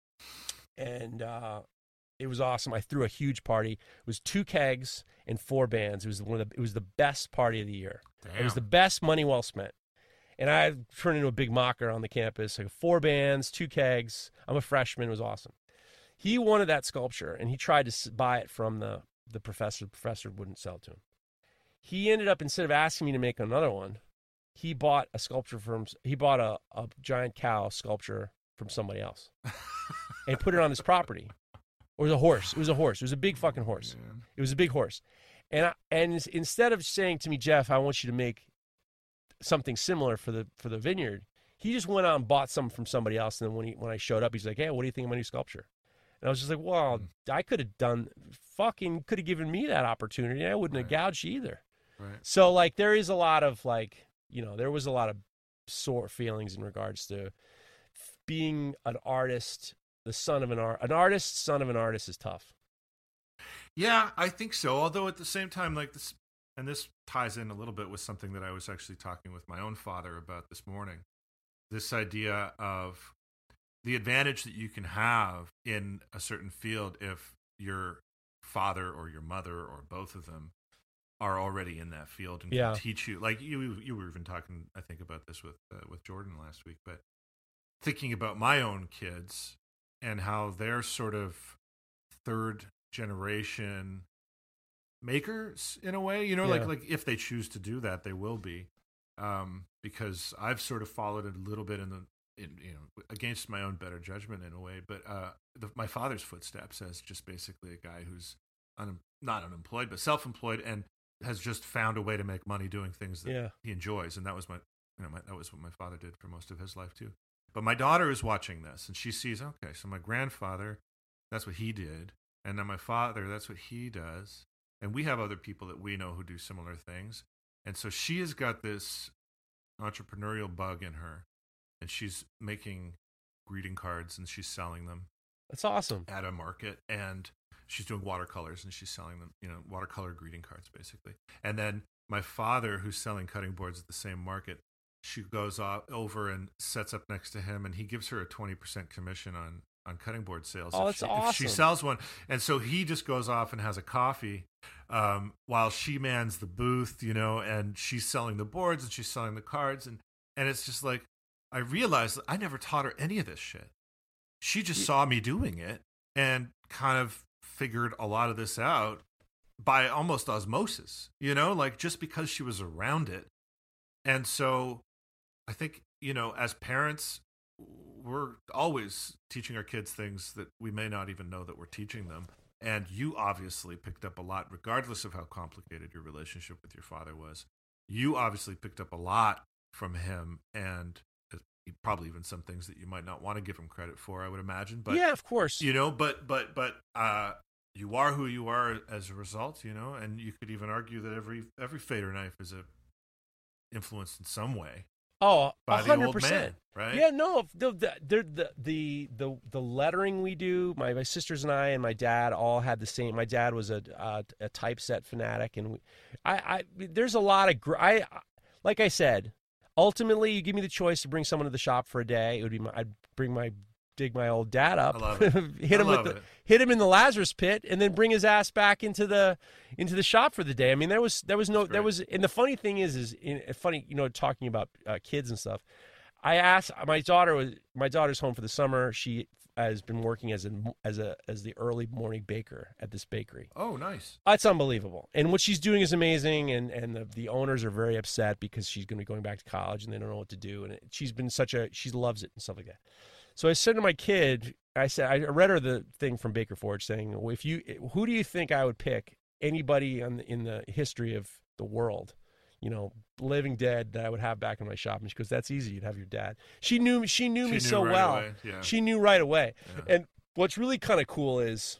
And uh, it was awesome. I threw a huge party. It was two kegs and four bands. It was one of the, it was the best party of the year. Damn. It was the best money well spent. And I turned into a big mocker on the campus. Like four bands, two kegs. I'm a freshman. It was awesome. He wanted that sculpture, and he tried to buy it from the, the professor. The professor wouldn't sell it to him. He ended up, instead of asking me to make another one, he bought a sculpture from, he bought a, a giant cow sculpture from somebody else and put it on his property. Or it was a horse. It was a horse. It was a big fucking horse. Yeah. It was a big horse. And I, and instead of saying to me, Jeff, I want you to make something similar for the for the vineyard, he just went out and bought something from somebody else. And then when he when I showed up, he's like, hey, what do you think of my new sculpture? And I was just like, well, mm. I could have done fucking could have given me that opportunity. I wouldn't right. have gouged you either. Right. So like there is a lot of like, you know, there was a lot of sore feelings in regards to being an artist, the son of an art, an artist, son of an artist is tough. Yeah, I think so. Although at the same time, like this, and this ties in a little bit with something that I was actually talking with my own father about this morning. This idea of the advantage that you can have in a certain field if your father or your mother or both of them are already in that field and yeah. can teach you. Like you, you were even talking, I think, about this with uh, with Jordan last week. But thinking about my own kids and how they're sort of third generation makers in a way, you know, yeah. like like if they choose to do that, they will be. Um, because I've sort of followed it a little bit in the, in, you know, against my own better judgment in a way. But uh, the, my father's footsteps as just basically a guy who's un, not unemployed, but self-employed and has just found a way to make money doing things that yeah. he enjoys. And that was my you know, my, that was what my father did for most of his life too. But my daughter is watching this, and she sees, okay, so my grandfather, that's what he did, and then my father, that's what he does, and we have other people that we know who do similar things, and so she has got this entrepreneurial bug in her, and she's making greeting cards and she's selling them. That's awesome. At a market, and she's doing watercolors and she's selling them, you know, watercolor greeting cards basically. And then my father, who's selling cutting boards at the same market, she goes off, over and sets up next to him, and he gives her a twenty percent commission on, on cutting board sales. Oh, if that's she, awesome. If she sells one. And so he just goes off and has a coffee um, while she mans the booth, you know, and she's selling the boards and she's selling the cards. And, and it's just like, I realized that I never taught her any of this shit. She just saw me doing it and kind of figured a lot of this out by almost osmosis, you know, like just because she was around it. And so I think, you know, as parents, we're always teaching our kids things that we may not even know that we're teaching them. And you obviously picked up a lot, regardless of how complicated your relationship with your father was. You obviously picked up a lot from him, and probably even some things that you might not want to give him credit for, I would imagine. But yeah, of course. You know, but but but uh, you are who you are as a result, you know, and you could even argue that every every Fader knife is a influenced in some way. Oh, by a the hundred old percent, man, right? Yeah, no, the the, the the the the lettering we do. My my sisters and I and my dad all had the same. My dad was a a, a typeset fanatic, and we, I I there's a lot of gr- I like I said. Ultimately, you give me the choice to bring someone to the shop for a day. It would be my, I'd bring my dig my old dad up, I love it. hit I him love with the, it. hit him in the Lazarus pit, and then bring his ass back into the into the shop for the day. I mean, there was there was no there was, and the funny thing is is in, funny, you know, talking about uh, kids and stuff. I asked my daughter was my daughter's home for the summer. She has been working as a as a as the early morning baker at this bakery. Oh, nice. It's unbelievable. And what she's doing is amazing, and, and the, the owners are very upset because she's going to be going back to college and they don't know what to do. And it, she's been such a, she loves it and stuff like that. So I said to my kid, I said, I read her the thing from Baker Forge saying, well, if you, who do you think I would pick? Anybody on the, in the history of the world, you know, living dead, that I would have back in my shop? And she goes, that's easy. You'd have your dad. She knew, she knew She me knew so right well. away, yeah. She knew right away. Yeah. And what's really kind of cool is,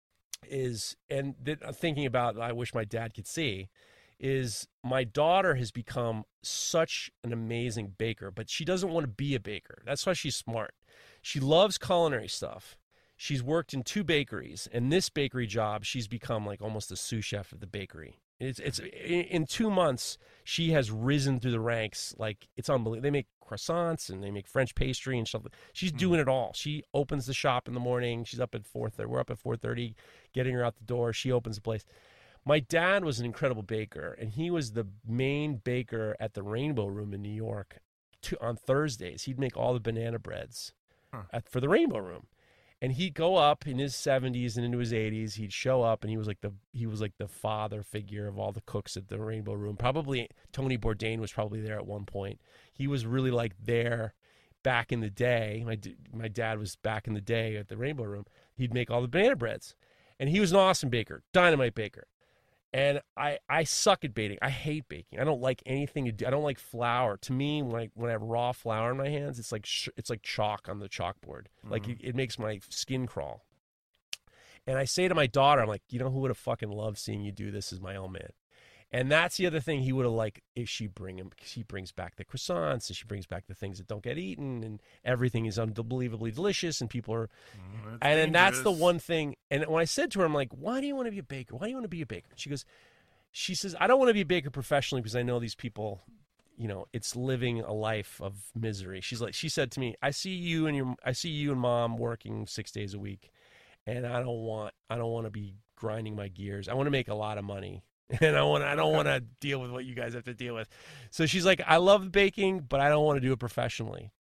is, and that I'm thinking about, I wish my dad could see, is my daughter has become such an amazing baker, but she doesn't want to be a baker. That's why she's smart. She loves culinary stuff. She's worked in two bakeries, and this bakery job, she's become like almost a sous chef of the bakery. It's it's in, in two months, she has risen through the ranks. Like, it's unbelievable. They make croissants and they make French pastry and stuff. She's doing it all. She opens the shop in the morning. She's up at four thirty. We're up at four thirty, getting her out the door. She opens the place. My dad was an incredible baker, and he was the main baker at the Rainbow Room in New York. To, on Thursdays, he'd make all the banana breads Huh. at, for the Rainbow Room. And he'd go up in his seventies and into his eighties. He'd show up, and he was like the he was like the father figure of all the cooks at the Rainbow Room. Probably Tony Bourdain was probably there at one point. He was really like there back in the day. My my dad was back in the day at the Rainbow Room. He'd make all the banana breads, and he was an awesome baker, dynamite baker. And I, I suck at baking. I hate baking. I don't like anything to do. I don't like flour. To me, when I when I have raw flour in my hands, it's like sh- it's like chalk on the chalkboard. Mm-hmm. Like it, it makes my skin crawl. And I say to my daughter, I'm like, you know who would have fucking loved seeing you do this is my old man. And that's the other thing he would have liked if she bring him. She brings back the croissants, and she brings back the things that don't get eaten, and everything is unbelievably delicious, and people are. Mm, and then that's the dangerous. one thing. And when I said to her, I'm like, why do you want to be a baker? Why do you want to be a baker? She goes, she says, I don't want to be a baker professionally because I know these people, you know, it's living a life of misery. She's like, she said to me, I see you and your, I see you and mom working six days a week, and I don't want, I don't want to be grinding my gears. I want to make a lot of money. And I want I don't want to deal with what you guys have to deal with. So she's like, I love baking, but I don't want to do it professionally.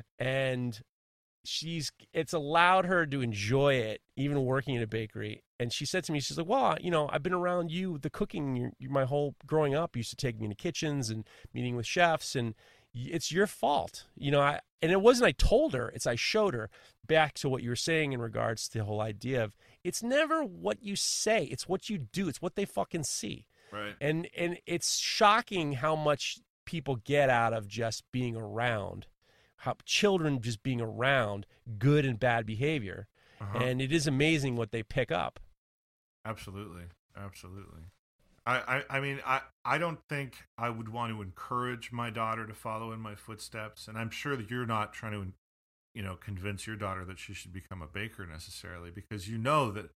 And she's it's allowed her to enjoy it, even working in a bakery. And she said to me, she's like, well, you know, I've been around you, the cooking, you, you, my whole growing up. You used to take me into kitchens and meeting with chefs, and it's your fault. You know, I and it wasn't I told her, it's I showed her. Back to what you were saying in regards to the whole idea of it's never what you say, it's what you do. It's what they fucking see. Right. And and it's shocking how much people get out of just being around, how children just being around good and bad behavior. Uh-huh. And it is amazing what they pick up. Absolutely. Absolutely. I, I, I mean, I, I don't think I would want to encourage my daughter to follow in my footsteps. And I'm sure that you're not trying to, you know, convince your daughter that she should become a baker necessarily, because you know that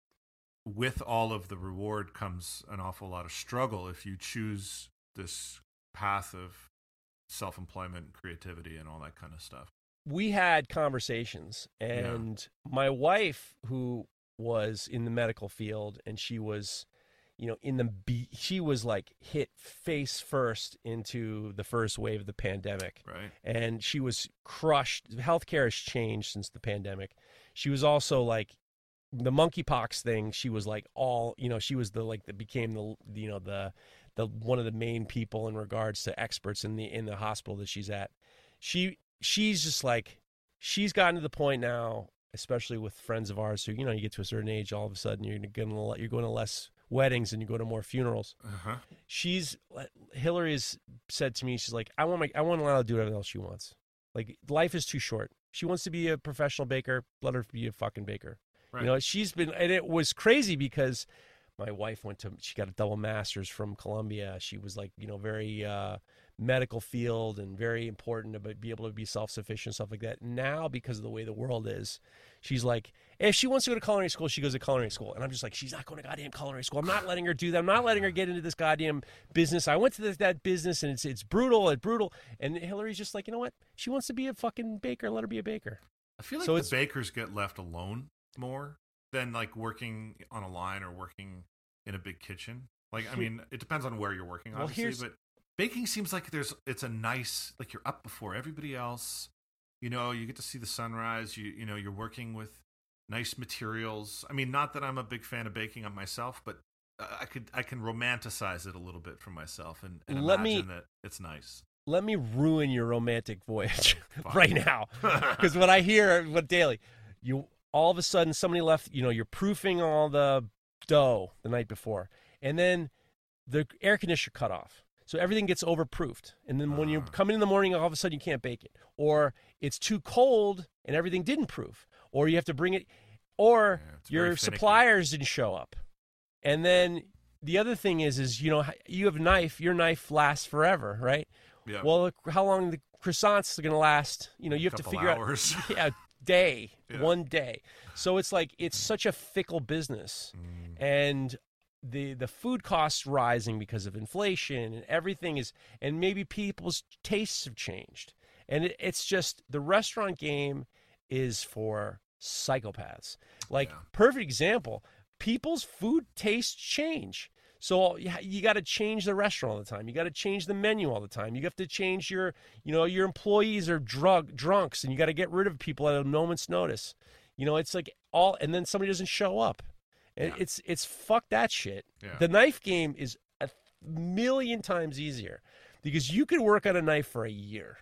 with all of the reward comes an awful lot of struggle if you choose this path of self-employment, creativity, and all that kind of stuff. We had conversations, and yeah. my wife, who was in the medical field, and she was, you know, in the be- she was like hit face first into the first wave of the pandemic, right? And she was crushed. Healthcare has changed since the pandemic. She was also like the monkeypox thing. She was like all, you know, she was the like that became the you know the the one of the main people in regards to experts in the in the hospital that she's at. She she's just like she's gotten to the point now, especially with friends of ours who, you know, you get to a certain age, all of a sudden you're going to you're going to less weddings and you go to more funerals. Uh-huh. She's Hillary has said to me, she's like, I want my I want to allow her to do whatever else she wants. Like, life is too short. She wants to be a professional baker. Let her be a fucking baker. Right. You know, she's been, and it was crazy because my wife went to, she got a double master's from Columbia. She was like, you know, very uh, medical field and very important to be able to be self-sufficient, stuff like that. Now, because of the way the world is, she's like, if she wants to go to culinary school, she goes to culinary school. And I'm just like, she's not going to goddamn culinary school. I'm not letting her do that. I'm not letting her get into this goddamn business. I went to this, that business, and it's it's brutal. It's brutal. And Hillary's just like, you know what? She wants to be a fucking baker. Let her be a baker. I feel like so the bakers get left alone more than like working on a line or working in a big kitchen. Like, I mean, it depends on where you're working, obviously, well, but baking seems like there's, it's a nice, like you're up before everybody else, you know, you get to see the sunrise, you, you know, you're working with nice materials. I mean, not that I'm a big fan of baking on myself, but I could, I can romanticize it a little bit for myself and, and let imagine me, that it's nice. Let me ruin your romantic voyage right now. Because what I hear, what daily, you, all of a sudden somebody left, you know, you're proofing all the dough the night before, and then the air conditioner cut off. So everything gets overproofed. And then when you come in in the morning, all of a sudden you can't bake it. Or it's too cold and everything didn't proof. Or you have to bring it, or yeah, your suppliers didn't show up. And then the other thing is, is, you know, you have a knife, your knife lasts forever, right? Yeah. Well, how long the croissants are going to last, you know, you have to figure hours. out. Yeah, day, yeah. one day. So it's like, it's such a fickle business. Mm. And the the food costs rising because of inflation and everything is, and maybe people's tastes have changed. And it, it's just, the restaurant game is for psychopaths. Like, yeah. perfect example, people's food tastes change. So you got to change the restaurant all the time. You got to change the menu all the time. You have to change your, you know, your employees are drug drunks, and you got to get rid of people at a moment's notice. You know, it's like all, and then somebody doesn't show up. And yeah. it's it's fuck that shit. Yeah. The knife game is a million times easier because you can work on a knife for a year.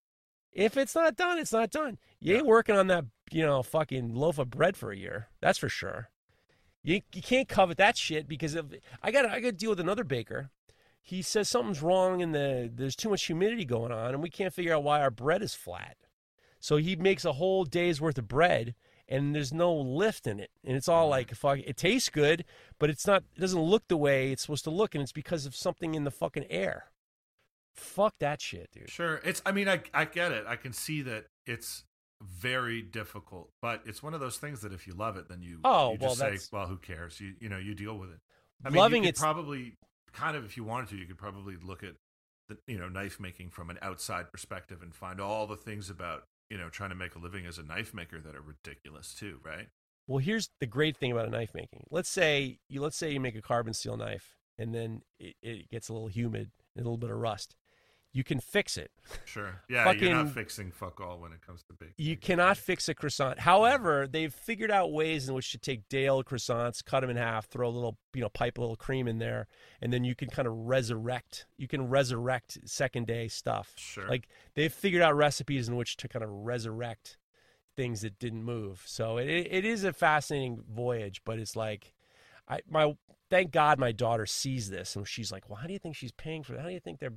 If it's not done, it's not done. You yeah. ain't working on that, you know, fucking loaf of bread for a year. That's for sure. You you can't covet that shit because of, I got I got to deal with another baker. He says something's wrong and the there's too much humidity going on, and we can't figure out why our bread is flat. So he makes a whole day's worth of bread, and there's no lift in it, and it's all like fuck. It tastes good, but it's not. It doesn't look the way it's supposed to look, and it's because of something in the fucking air. Fuck that shit, dude. Sure, it's. I mean, I I get it. I can see that it's very difficult, but it's one of those things that if you love it, then you oh you just well say, that's well, who cares? You you know you deal with it. I mean, loving you could it's probably kind of, if you wanted to, you could probably look at the you know knife making from an outside perspective and find all the things about you know trying to make a living as a knife maker that are ridiculous too, right? Well, here's the great thing about a knife making. Let's say you let's say you make a carbon steel knife, and then it, it gets a little humid and a little bit of rust. You can fix it. Sure. Yeah, Fucking, you're not fixing fuck all when it comes to baking. You cannot fix a croissant. However, they've figured out ways in which to take day-old croissants, cut them in half, throw a little, you know, pipe a little cream in there, and then you can kind of resurrect. You can resurrect second-day stuff. Sure. Like, they've figured out recipes in which to kind of resurrect things that didn't move. So it it is a fascinating voyage, but it's like, I my thank God my daughter sees this, and she's like, well, how do you think she's paying for that? How do you think they're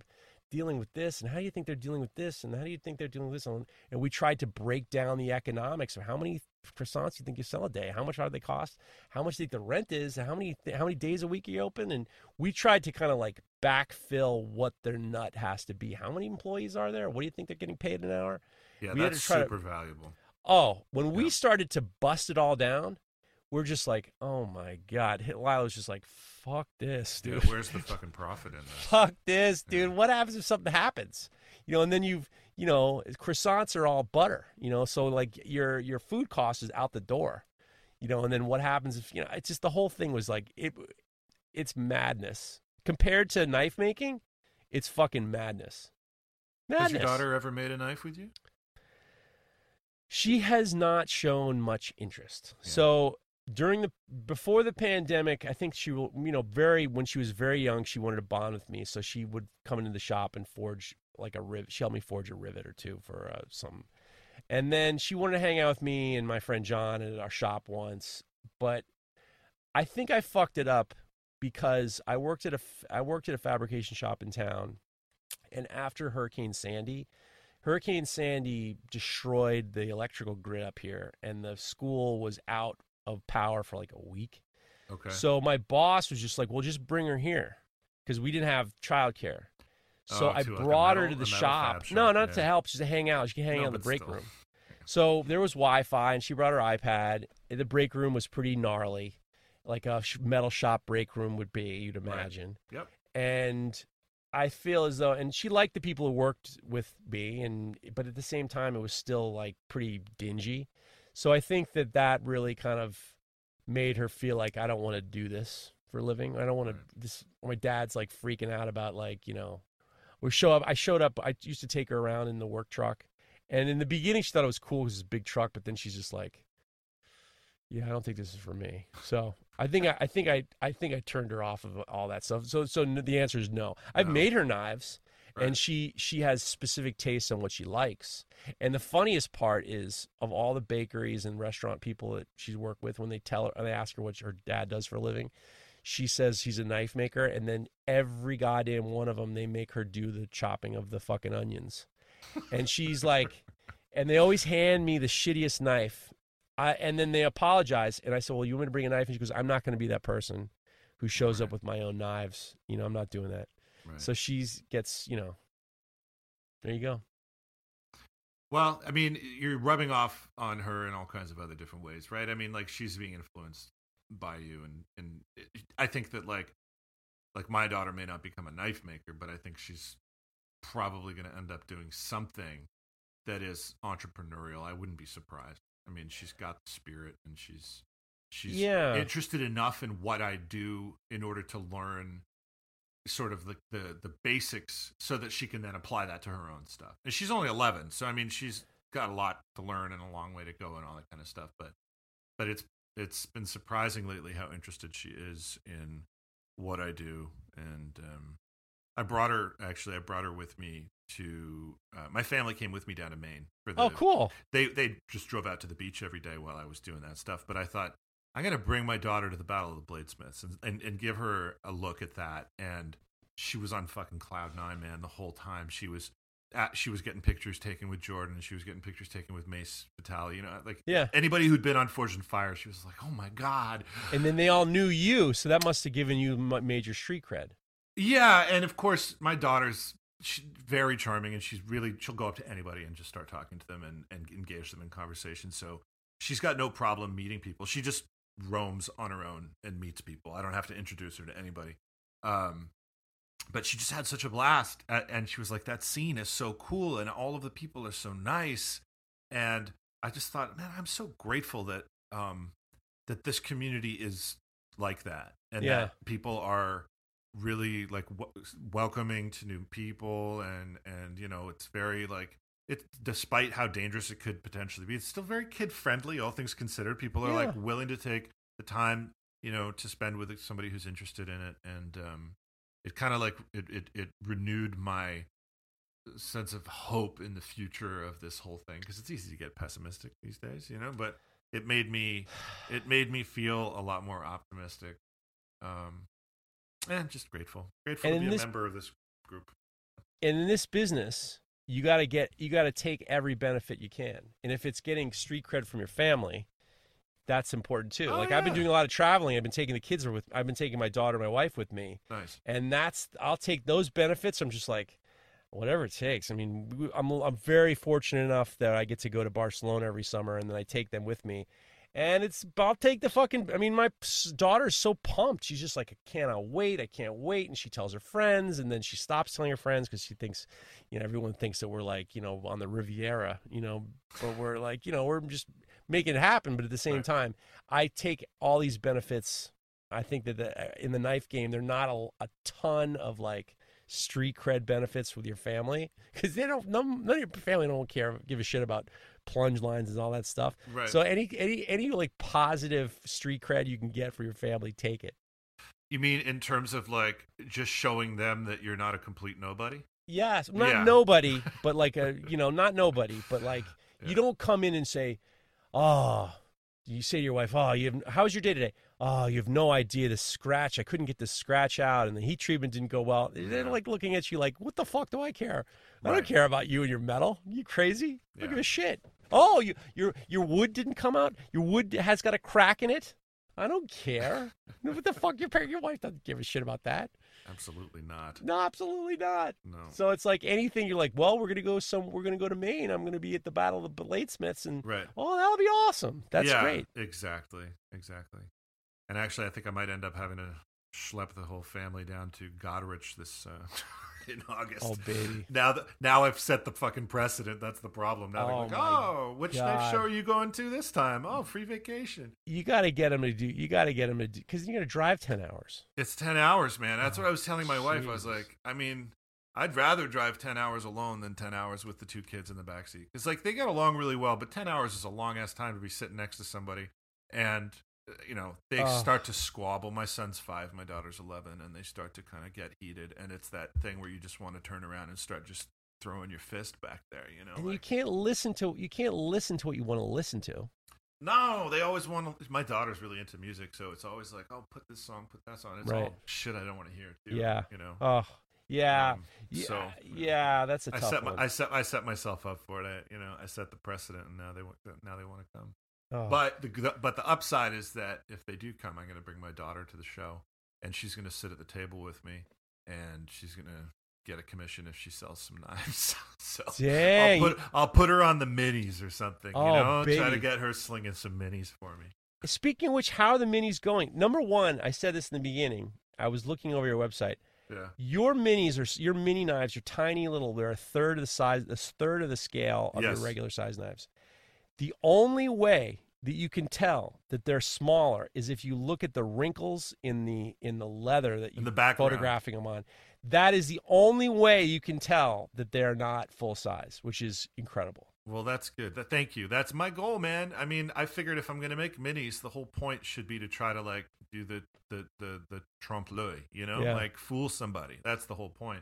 dealing with this, and how do you think they're dealing with this, and how do you think they're dealing with this? And we tried to break down the economics of how many croissants do you think you sell a day, how much do they cost, how much do you think the rent is, how many how many days a week are you open, and we tried to kind of like backfill what their nut has to be. How many employees are there? What do you think they're getting paid an hour? Yeah, we that's had to try super to, valuable. Oh, when yeah. we started to bust it all down, we're just like, oh my God. Lyle was just like, fuck this, dude. Yeah, where's the fucking profit in this? Fuck this, dude. Yeah. What happens if something happens? You know, and then you've, you know, croissants are all butter, you know, so like your your food cost is out the door, you know, and then what happens if, you know, it's just the whole thing was like, it, it's madness. Compared to knife making, it's fucking madness. Madness. Has your daughter ever made a knife with you? She has not shown much interest. Yeah. So during the before the pandemic, I think she will, you know, very when she was very young, she wanted to bond with me, so she would come into the shop and forge like a rivet. She helped me forge a rivet or two for uh, some, and then she wanted to hang out with me and my friend John at our shop once. But I think I fucked it up because I worked at a I worked at a fabrication shop in town, and after Hurricane Sandy. Hurricane Sandy destroyed the electrical grid up here, and the school was out of power for like a week. Okay. So my boss was just like, well, just bring her here because we didn't have childcare. So oh, I to brought like her metal, to the shop. shop. No, not yeah. to help, just to hang out. She could hang no, out in the break still. room. So there was Wi-Fi, and she brought her iPad. The break room was pretty gnarly, like a metal shop break room would be, you'd imagine. Right. Yep. And I feel as though, and she liked the people who worked with me, and but at the same time, it was still like pretty dingy. So I think that that really kind of made her feel like I don't want to do this for a living. I don't want to. Right. This my dad's like freaking out about like you know, we show up. I showed up. I used to take her around in the work truck, and in the beginning she thought it was cool because it's a big truck, but then she's just like, yeah, I don't think this is for me. So I think I, I think I I think I turned her off of all that stuff. So so the answer is no. I've no. made her knives, right. and she she has specific tastes on what she likes. And the funniest part is of all the bakeries and restaurant people that she's worked with, when they tell her, or they ask her what her dad does for a living, she says she's a knife maker, and then every goddamn one of them they make her do the chopping of the fucking onions, and she's like, and they always hand me the shittiest knife. I, and then they apologize, and I said, well, you want me to bring a knife? And she goes, I'm not going to be that person who shows right. up with my own knives. You know, I'm not doing that. Right. So she's gets, you know, there you go. Well, I mean, you're rubbing off on her in all kinds of other different ways, right? I mean, like, she's being influenced by you, and, and it, I think that, like, like my daughter may not become a knife maker, but I think she's probably going to end up doing something that is entrepreneurial. I wouldn't be surprised. I mean, she's got the spirit, and she's she's yeah. interested enough in what I do in order to learn sort of the, the the basics, so that she can then apply that to her own stuff. And she's only eleven, so I mean, she's got a lot to learn and a long way to go and all that kind of stuff. But but it's it's been surprising lately how interested she is in what I do, and um, I brought her actually I brought her with me to uh, my family came with me down to Maine for the, oh cool they they just drove out to the beach every day while I was doing that stuff, but I thought I'm gonna bring my daughter to the Battle of the Bladesmiths and, and and give her a look at that. And she was on fucking cloud nine, man, the whole time. She was at, she was getting pictures taken with Jordan, and she was getting pictures taken with Mace Vitale, you know, like yeah. anybody who'd been on Forged in Fire, she was like, oh my god. And then they all knew you, so that must have given you major street cred. Yeah, and of course my daughter's she's very charming, and she's really she'll go up to anybody and just start talking to them and, and engage them in conversation. So she's got no problem meeting people. She just roams on her own and meets people. I don't have to introduce her to anybody. Um, but she just had such a blast, and she was like, that scene is so cool, and all of the people are so nice. And I just thought, man, I'm so grateful that um, that this community is like that, and yeah. that people are really like w- welcoming to new people, and and you know, it's very like it despite how dangerous it could potentially be, it's still very kid friendly, all things considered. People are yeah. like willing to take the time, you know, to spend with somebody who's interested in it. And um it kind of like it, it it renewed my sense of hope in the future of this whole thing, because it's easy to get pessimistic these days, you know, but it made me it made me feel a lot more optimistic. um And just grateful, grateful and to be this, a member of this group. And in this business, you got to get, you got to take every benefit you can. And if it's getting street cred from your family, that's important too. Oh, like yeah. I've been doing a lot of traveling. I've been taking the kids with, I've been taking my daughter, my wife with me. Nice. And that's, I'll take those benefits. I'm just like, whatever it takes. I mean, we- I'm, I'm very fortunate enough that I get to go to Barcelona every summer, and then I take them with me. And it's, I'll take the fucking, I mean, my s- daughter's so pumped. She's just like, I cannot wait. I can't wait. And she tells her friends, and then she stops telling her friends because she thinks, you know, everyone thinks that we're like, you know, on the Riviera, you know, but we're like, you know, we're just making it happen. But at the same Right. time, I take all these benefits. I think that the, in the knife game, there are not a, a ton of like street cred benefits with your family, because they don't, none, none of your family don't care, give a shit about plunge lines and all that stuff. Right. So any any any like positive street cred you can get for your family, take it. You mean in terms of like just showing them that you're not a complete nobody? Yes, not Yeah. nobody, but like a, you know, not nobody, but like Yeah. you don't come in and say, oh, you say to your wife, oh, you have, how was your day today? Oh, you have no idea the scratch. I couldn't get the scratch out, and the heat treatment didn't go well. They're Yeah. like looking at you like, what the fuck do I care? I Right. don't care about you and your metal. You crazy? I don't Yeah. give a shit. Oh, you, your your wood didn't come out. Your wood has got a crack in it. I don't care. What the fuck? Your parent, your wife doesn't give a shit about that. Absolutely not. No, absolutely not. No. So it's like anything. You're like, well, we're gonna go some. We're gonna go to Maine. I'm gonna be at the Battle of the Bladesmiths, and Right. oh, that'll be awesome. That's yeah, great. Exactly. Exactly. And actually, I think I might end up having to schlep the whole family down to Goderich this uh, in August. Oh, baby. Now that now I've set the fucking precedent. That's the problem. Now Oh, they're like, my oh, which knife God. show are you going to this time? Oh, free vacation. You got to get them to do. You got to get them to do because you're gonna drive ten hours. It's ten hours, man. That's Oh, what I was telling my wife. I was Jesus. like, I mean, I'd rather drive ten hours alone than ten hours with the two kids in the backseat. It's like they get along really well, but ten hours is a long ass time to be sitting next to somebody. And, uh, you know, they Oh. start to squabble. My son's five, my daughter's eleven, and they start to kind of get heated. And it's that thing where you just want to turn around and start just throwing your fist back there, you know? And you like- can't listen to. You can't listen to what you want to listen to. No, they always want to. My daughter's really into music, so it's always like, oh, put this song, put that song. It's Right. all shit I don't want to hear, too. Yeah. You know? Oh, yeah. Um, yeah. so yeah. That's a I tough set my, one. I set I set myself up for it. I, you know, I set the precedent, and now they want now they want to come. Oh. But the but the upside is that if they do come, I'm going to bring my daughter to the show, and she's going to sit at the table with me, and she's going to get a commission if she sells some knives. so Dang. I'll put I'll put her on the minis or something. Oh, you know, try to baby. get her slinging some minis for me. Speaking of which, how are the minis going? Number one, I said this in the beginning. I was looking over your website. Yeah. Your minis are your mini knives are tiny little. They're a third of the size, a third of the scale of Yes. your regular size knives. The only way that you can tell that they're smaller is if you look at the wrinkles in the in the leather that In you're the background. photographing them on. That is the only way you can tell that they're not full size, which is incredible. Well, that's good. That, thank you. That's my goal, man. I mean, I figured if I'm going to make minis, the whole point should be to try to like do the the the the trompe l'oeil, you know, Yeah. like fool somebody. That's the whole point.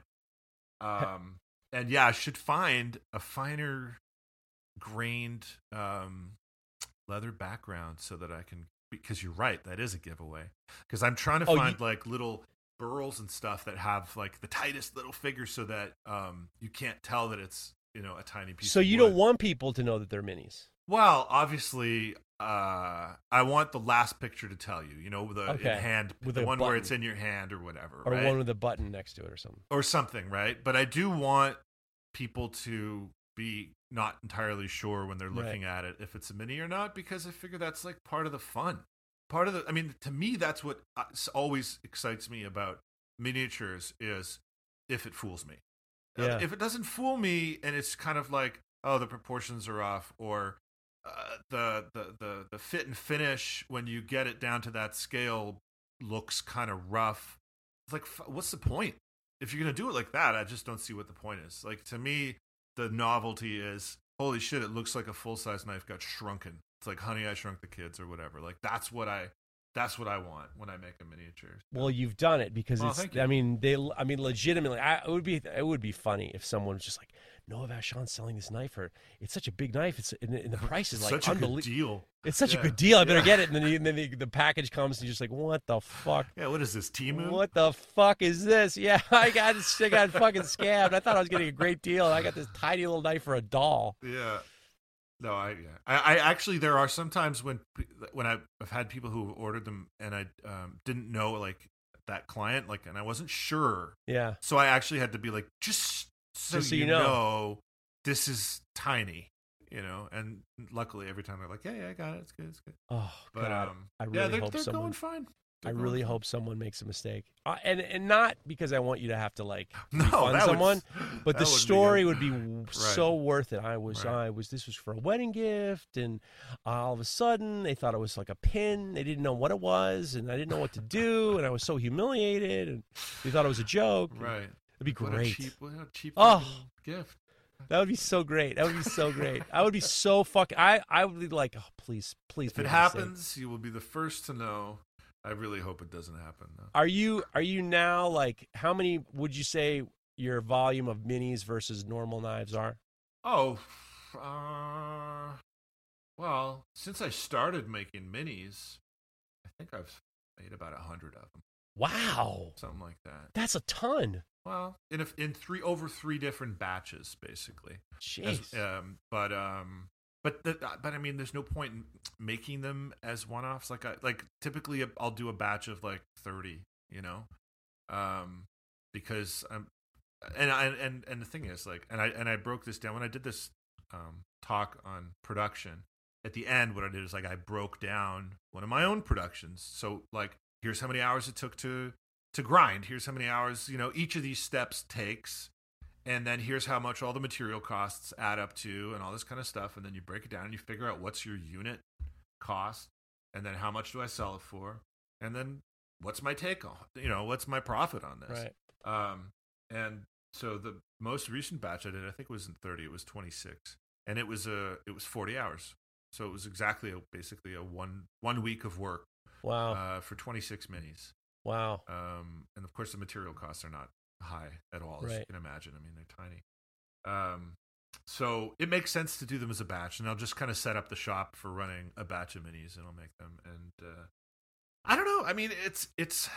Um, and yeah, I should find a finer grained um leather background so that I can. Because you're right, that is a giveaway. Because I'm trying to Oh, you- find like little burls and stuff that have like the tightest little figures so that um you can't tell that it's, you know, a tiny piece. So of you wood. don't want people to know that they're minis. Well, obviously, uh, I want the last picture to tell you. You know, the Okay. in hand, With the a one where button. it's in your hand or whatever, Or right? one with a button next to it or something. Or something, right? But I do want people to be not entirely sure when they're looking at it if it's a mini or not, because I figure that's like part of the fun. Part of the, I mean, to me, that's what uh, always excites me about miniatures is if it fools me. Uh, Yeah. If it doesn't fool me and it's kind of like, oh, the proportions are off, or uh, the, the the the fit and finish when you get it down to that scale looks kind of rough. It's like, f- what's the point? If you're gonna do it like that, I just don't see what the point is. Like, to me, the novelty is, holy shit, it looks like a full size knife got shrunken. It's like Honey, I Shrunk the Kids or whatever. Like, that's what I that's what I want when I make a miniature. Well, you've done it because Oh, it's. thank you. I mean, they. I mean, legitimately, I, it would be. It would be funny if someone was just like, Noah Vachon's selling this knife for, it's such a big knife. It's and, and the price is like such a good unbelievable. deal. It's such Yeah. a good deal. I better Yeah. get it. And then, the, and then the, the package comes and you're just like, what the fuck? Yeah, what is this, Temu? What the fuck is this? Yeah, I got I got fucking scammed. I thought I was getting a great deal. And I got this tiny little knife for a doll. Yeah. No, I, yeah. I, I actually, there are some times when when I've, I've had people who ordered them and I um, didn't know like that client, like, and I wasn't sure. Yeah. So I actually had to be like, just so, Just so you, you know. know. this is tiny, you know. And luckily, every time they're like, yeah, yeah, I got it. It's good. It's good. Oh, But God. um, I really yeah, they're, hope they're someone. going fine. I They're going really fine. hope someone makes a mistake, uh, and and not because I want you to have to like No, refund that would- someone, but that the would be story good. would be w- so worth it. I was, Right. I was. This was for a wedding gift, and uh, all of a sudden they thought it was like a pin. They didn't know what it was, and I didn't know what to do, and I was so humiliated, and they thought it was a joke. Right. It'd be What a great. cheap, what a cheap Oh. fucking gift. That would be so great. That would be so great. I would be so fucking. I I would be like, oh please, please. If make it a mistake. happens, you will be the first to know. I really hope it doesn't happen, though. Are you are you now like how many would you say your volume of minis versus normal knives are? Oh, uh, well, since I started making minis, I think I've made about a hundred of them, Wow, something like that. that's a ton. Well, in a, in three over three different batches, basically. Jeez. As, um, but um, but the, but I mean, there's no point in making them as one-offs. Like I like typically I'll do a batch of like thirty, you know, um, because I'm and I and and the thing is like and I and I broke this down when I did this um talk on production. At the end, what I did is like I broke down one of my own productions. So like, here's how many hours it took to to grind. Here's how many hours, you know, each of these steps takes. And then here's how much all the material costs add up to and all this kind of stuff. And then you break it down and you figure out what's your unit cost. And then how much do I sell it for? And then what's my take on, you know, what's my profit on this? Right. Um, and so the most recent batch I did, I think it wasn't thirty, it was twenty-six. And it was a, it was forty hours. So it was exactly a, basically a one, one week of work Wow. uh, for twenty-six minis. Wow. Um, and of course, the material costs are not high at all, as you Right. can imagine. I mean, they're tiny. Um, so it makes sense to do them as a batch, and I'll just kind of set up the shop for running a batch of minis, and I'll make them. And uh, I don't know. I mean, it's it's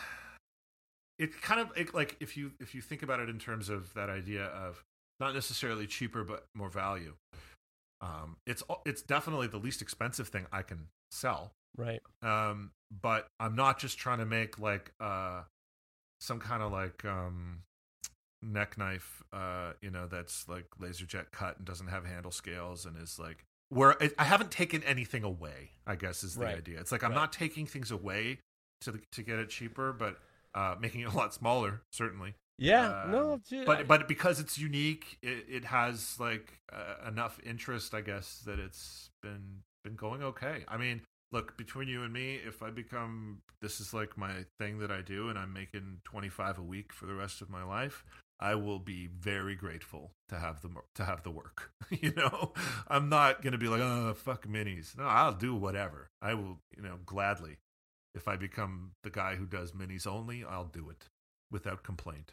it kind of it, like if you if you think about it in terms of that idea of not necessarily cheaper but more value. Um, it's it's definitely the least expensive thing I can sell. Right. Um, but I'm not just trying to make like uh, some kind of like um, neck knife, uh, you know, that's like laser jet cut and doesn't have handle scales and is like where I, I haven't taken anything away. I guess is the Right. idea. It's like I'm Right. not taking things away to to get it cheaper, but uh, making it a lot smaller, certainly. Yeah. Um, no. Dude, I- But but because it's unique, it, it has like uh, enough interest, I guess, that it's been been going okay. I mean, look, between you and me, if I become this is like my thing that I do, and I'm making twenty-five a week for the rest of my life, I will be very grateful to have the to have the work. You know, I'm not gonna be like, oh, fuck minis. No, I'll do whatever. I will, you know, gladly. If I become the guy who does minis only, I'll do it without complaint.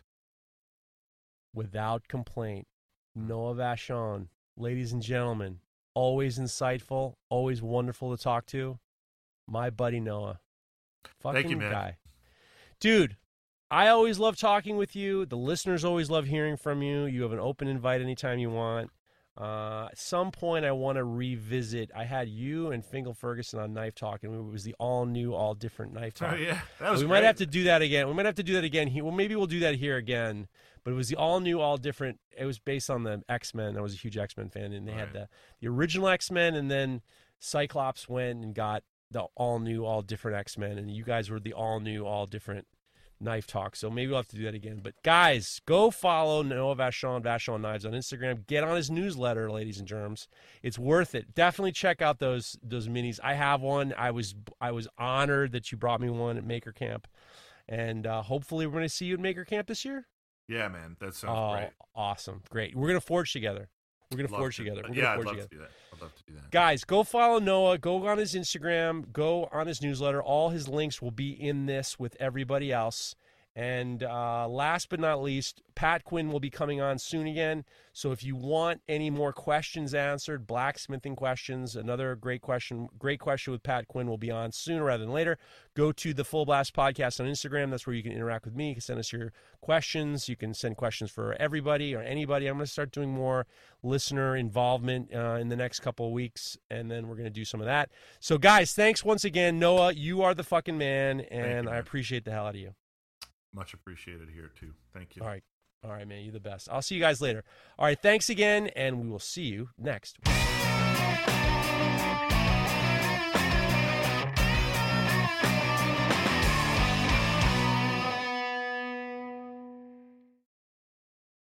Without complaint, Noah Vachon, ladies and gentlemen, always insightful, always wonderful to talk to. My buddy Noah. Fucking Thank you, man. guy. Dude, I always love talking with you. The listeners always love hearing from you. You have an open invite anytime you want. Uh, at some point, I want to revisit. I had you and Fingal Ferguson on Knife Talk, and it was the all new, all different Knife Talk. Oh yeah, that was we great. might have to do that again. We might have to do that again here. Well, maybe we'll do that here again. But it was the all new, all different. It was based on the X-Men. I was a huge X-Men fan, and they had Right. the the original X-Men, and then Cyclops went and got the all new, all different X-Men, and you guys were the all new, all different Knife Talk. So maybe we'll have to do that again. But guys, go follow Noah Vachon, Vachon Knives on Instagram. Get on his newsletter, ladies and germs. It's worth it. Definitely check out those those minis. I have one. I was I was honored that you brought me one at Maker Camp, and uh, hopefully we're going to see you at Maker Camp this year. Yeah, man, that sounds Oh, great. awesome. Great. We're going to forge together. We're going to Love forge to. together. We're yeah, going to I'd forge love together. to do that. I'd love to do that. Guys, go follow Noah. Go on his Instagram. Go on his newsletter. All his links will be in this with everybody else. And uh, last but not least, Pat Quinn will be coming on soon again. So if you want any more questions answered, blacksmithing questions, another great question, great question with Pat Quinn will be on sooner rather than later. Go to the Full Blast Podcast on Instagram. That's where you can interact with me. You can send us your questions. You can send questions for everybody or anybody. I'm going to start doing more listener involvement uh, in the next couple of weeks, and then we're going to do some of that. So, guys, thanks once again. Noah, you are the fucking man, and you, I man. appreciate the hell out of you. Much appreciated here, too. Thank you. All right. All right, man. You're the best. I'll see you guys later. All right. Thanks again, and we will see you next week.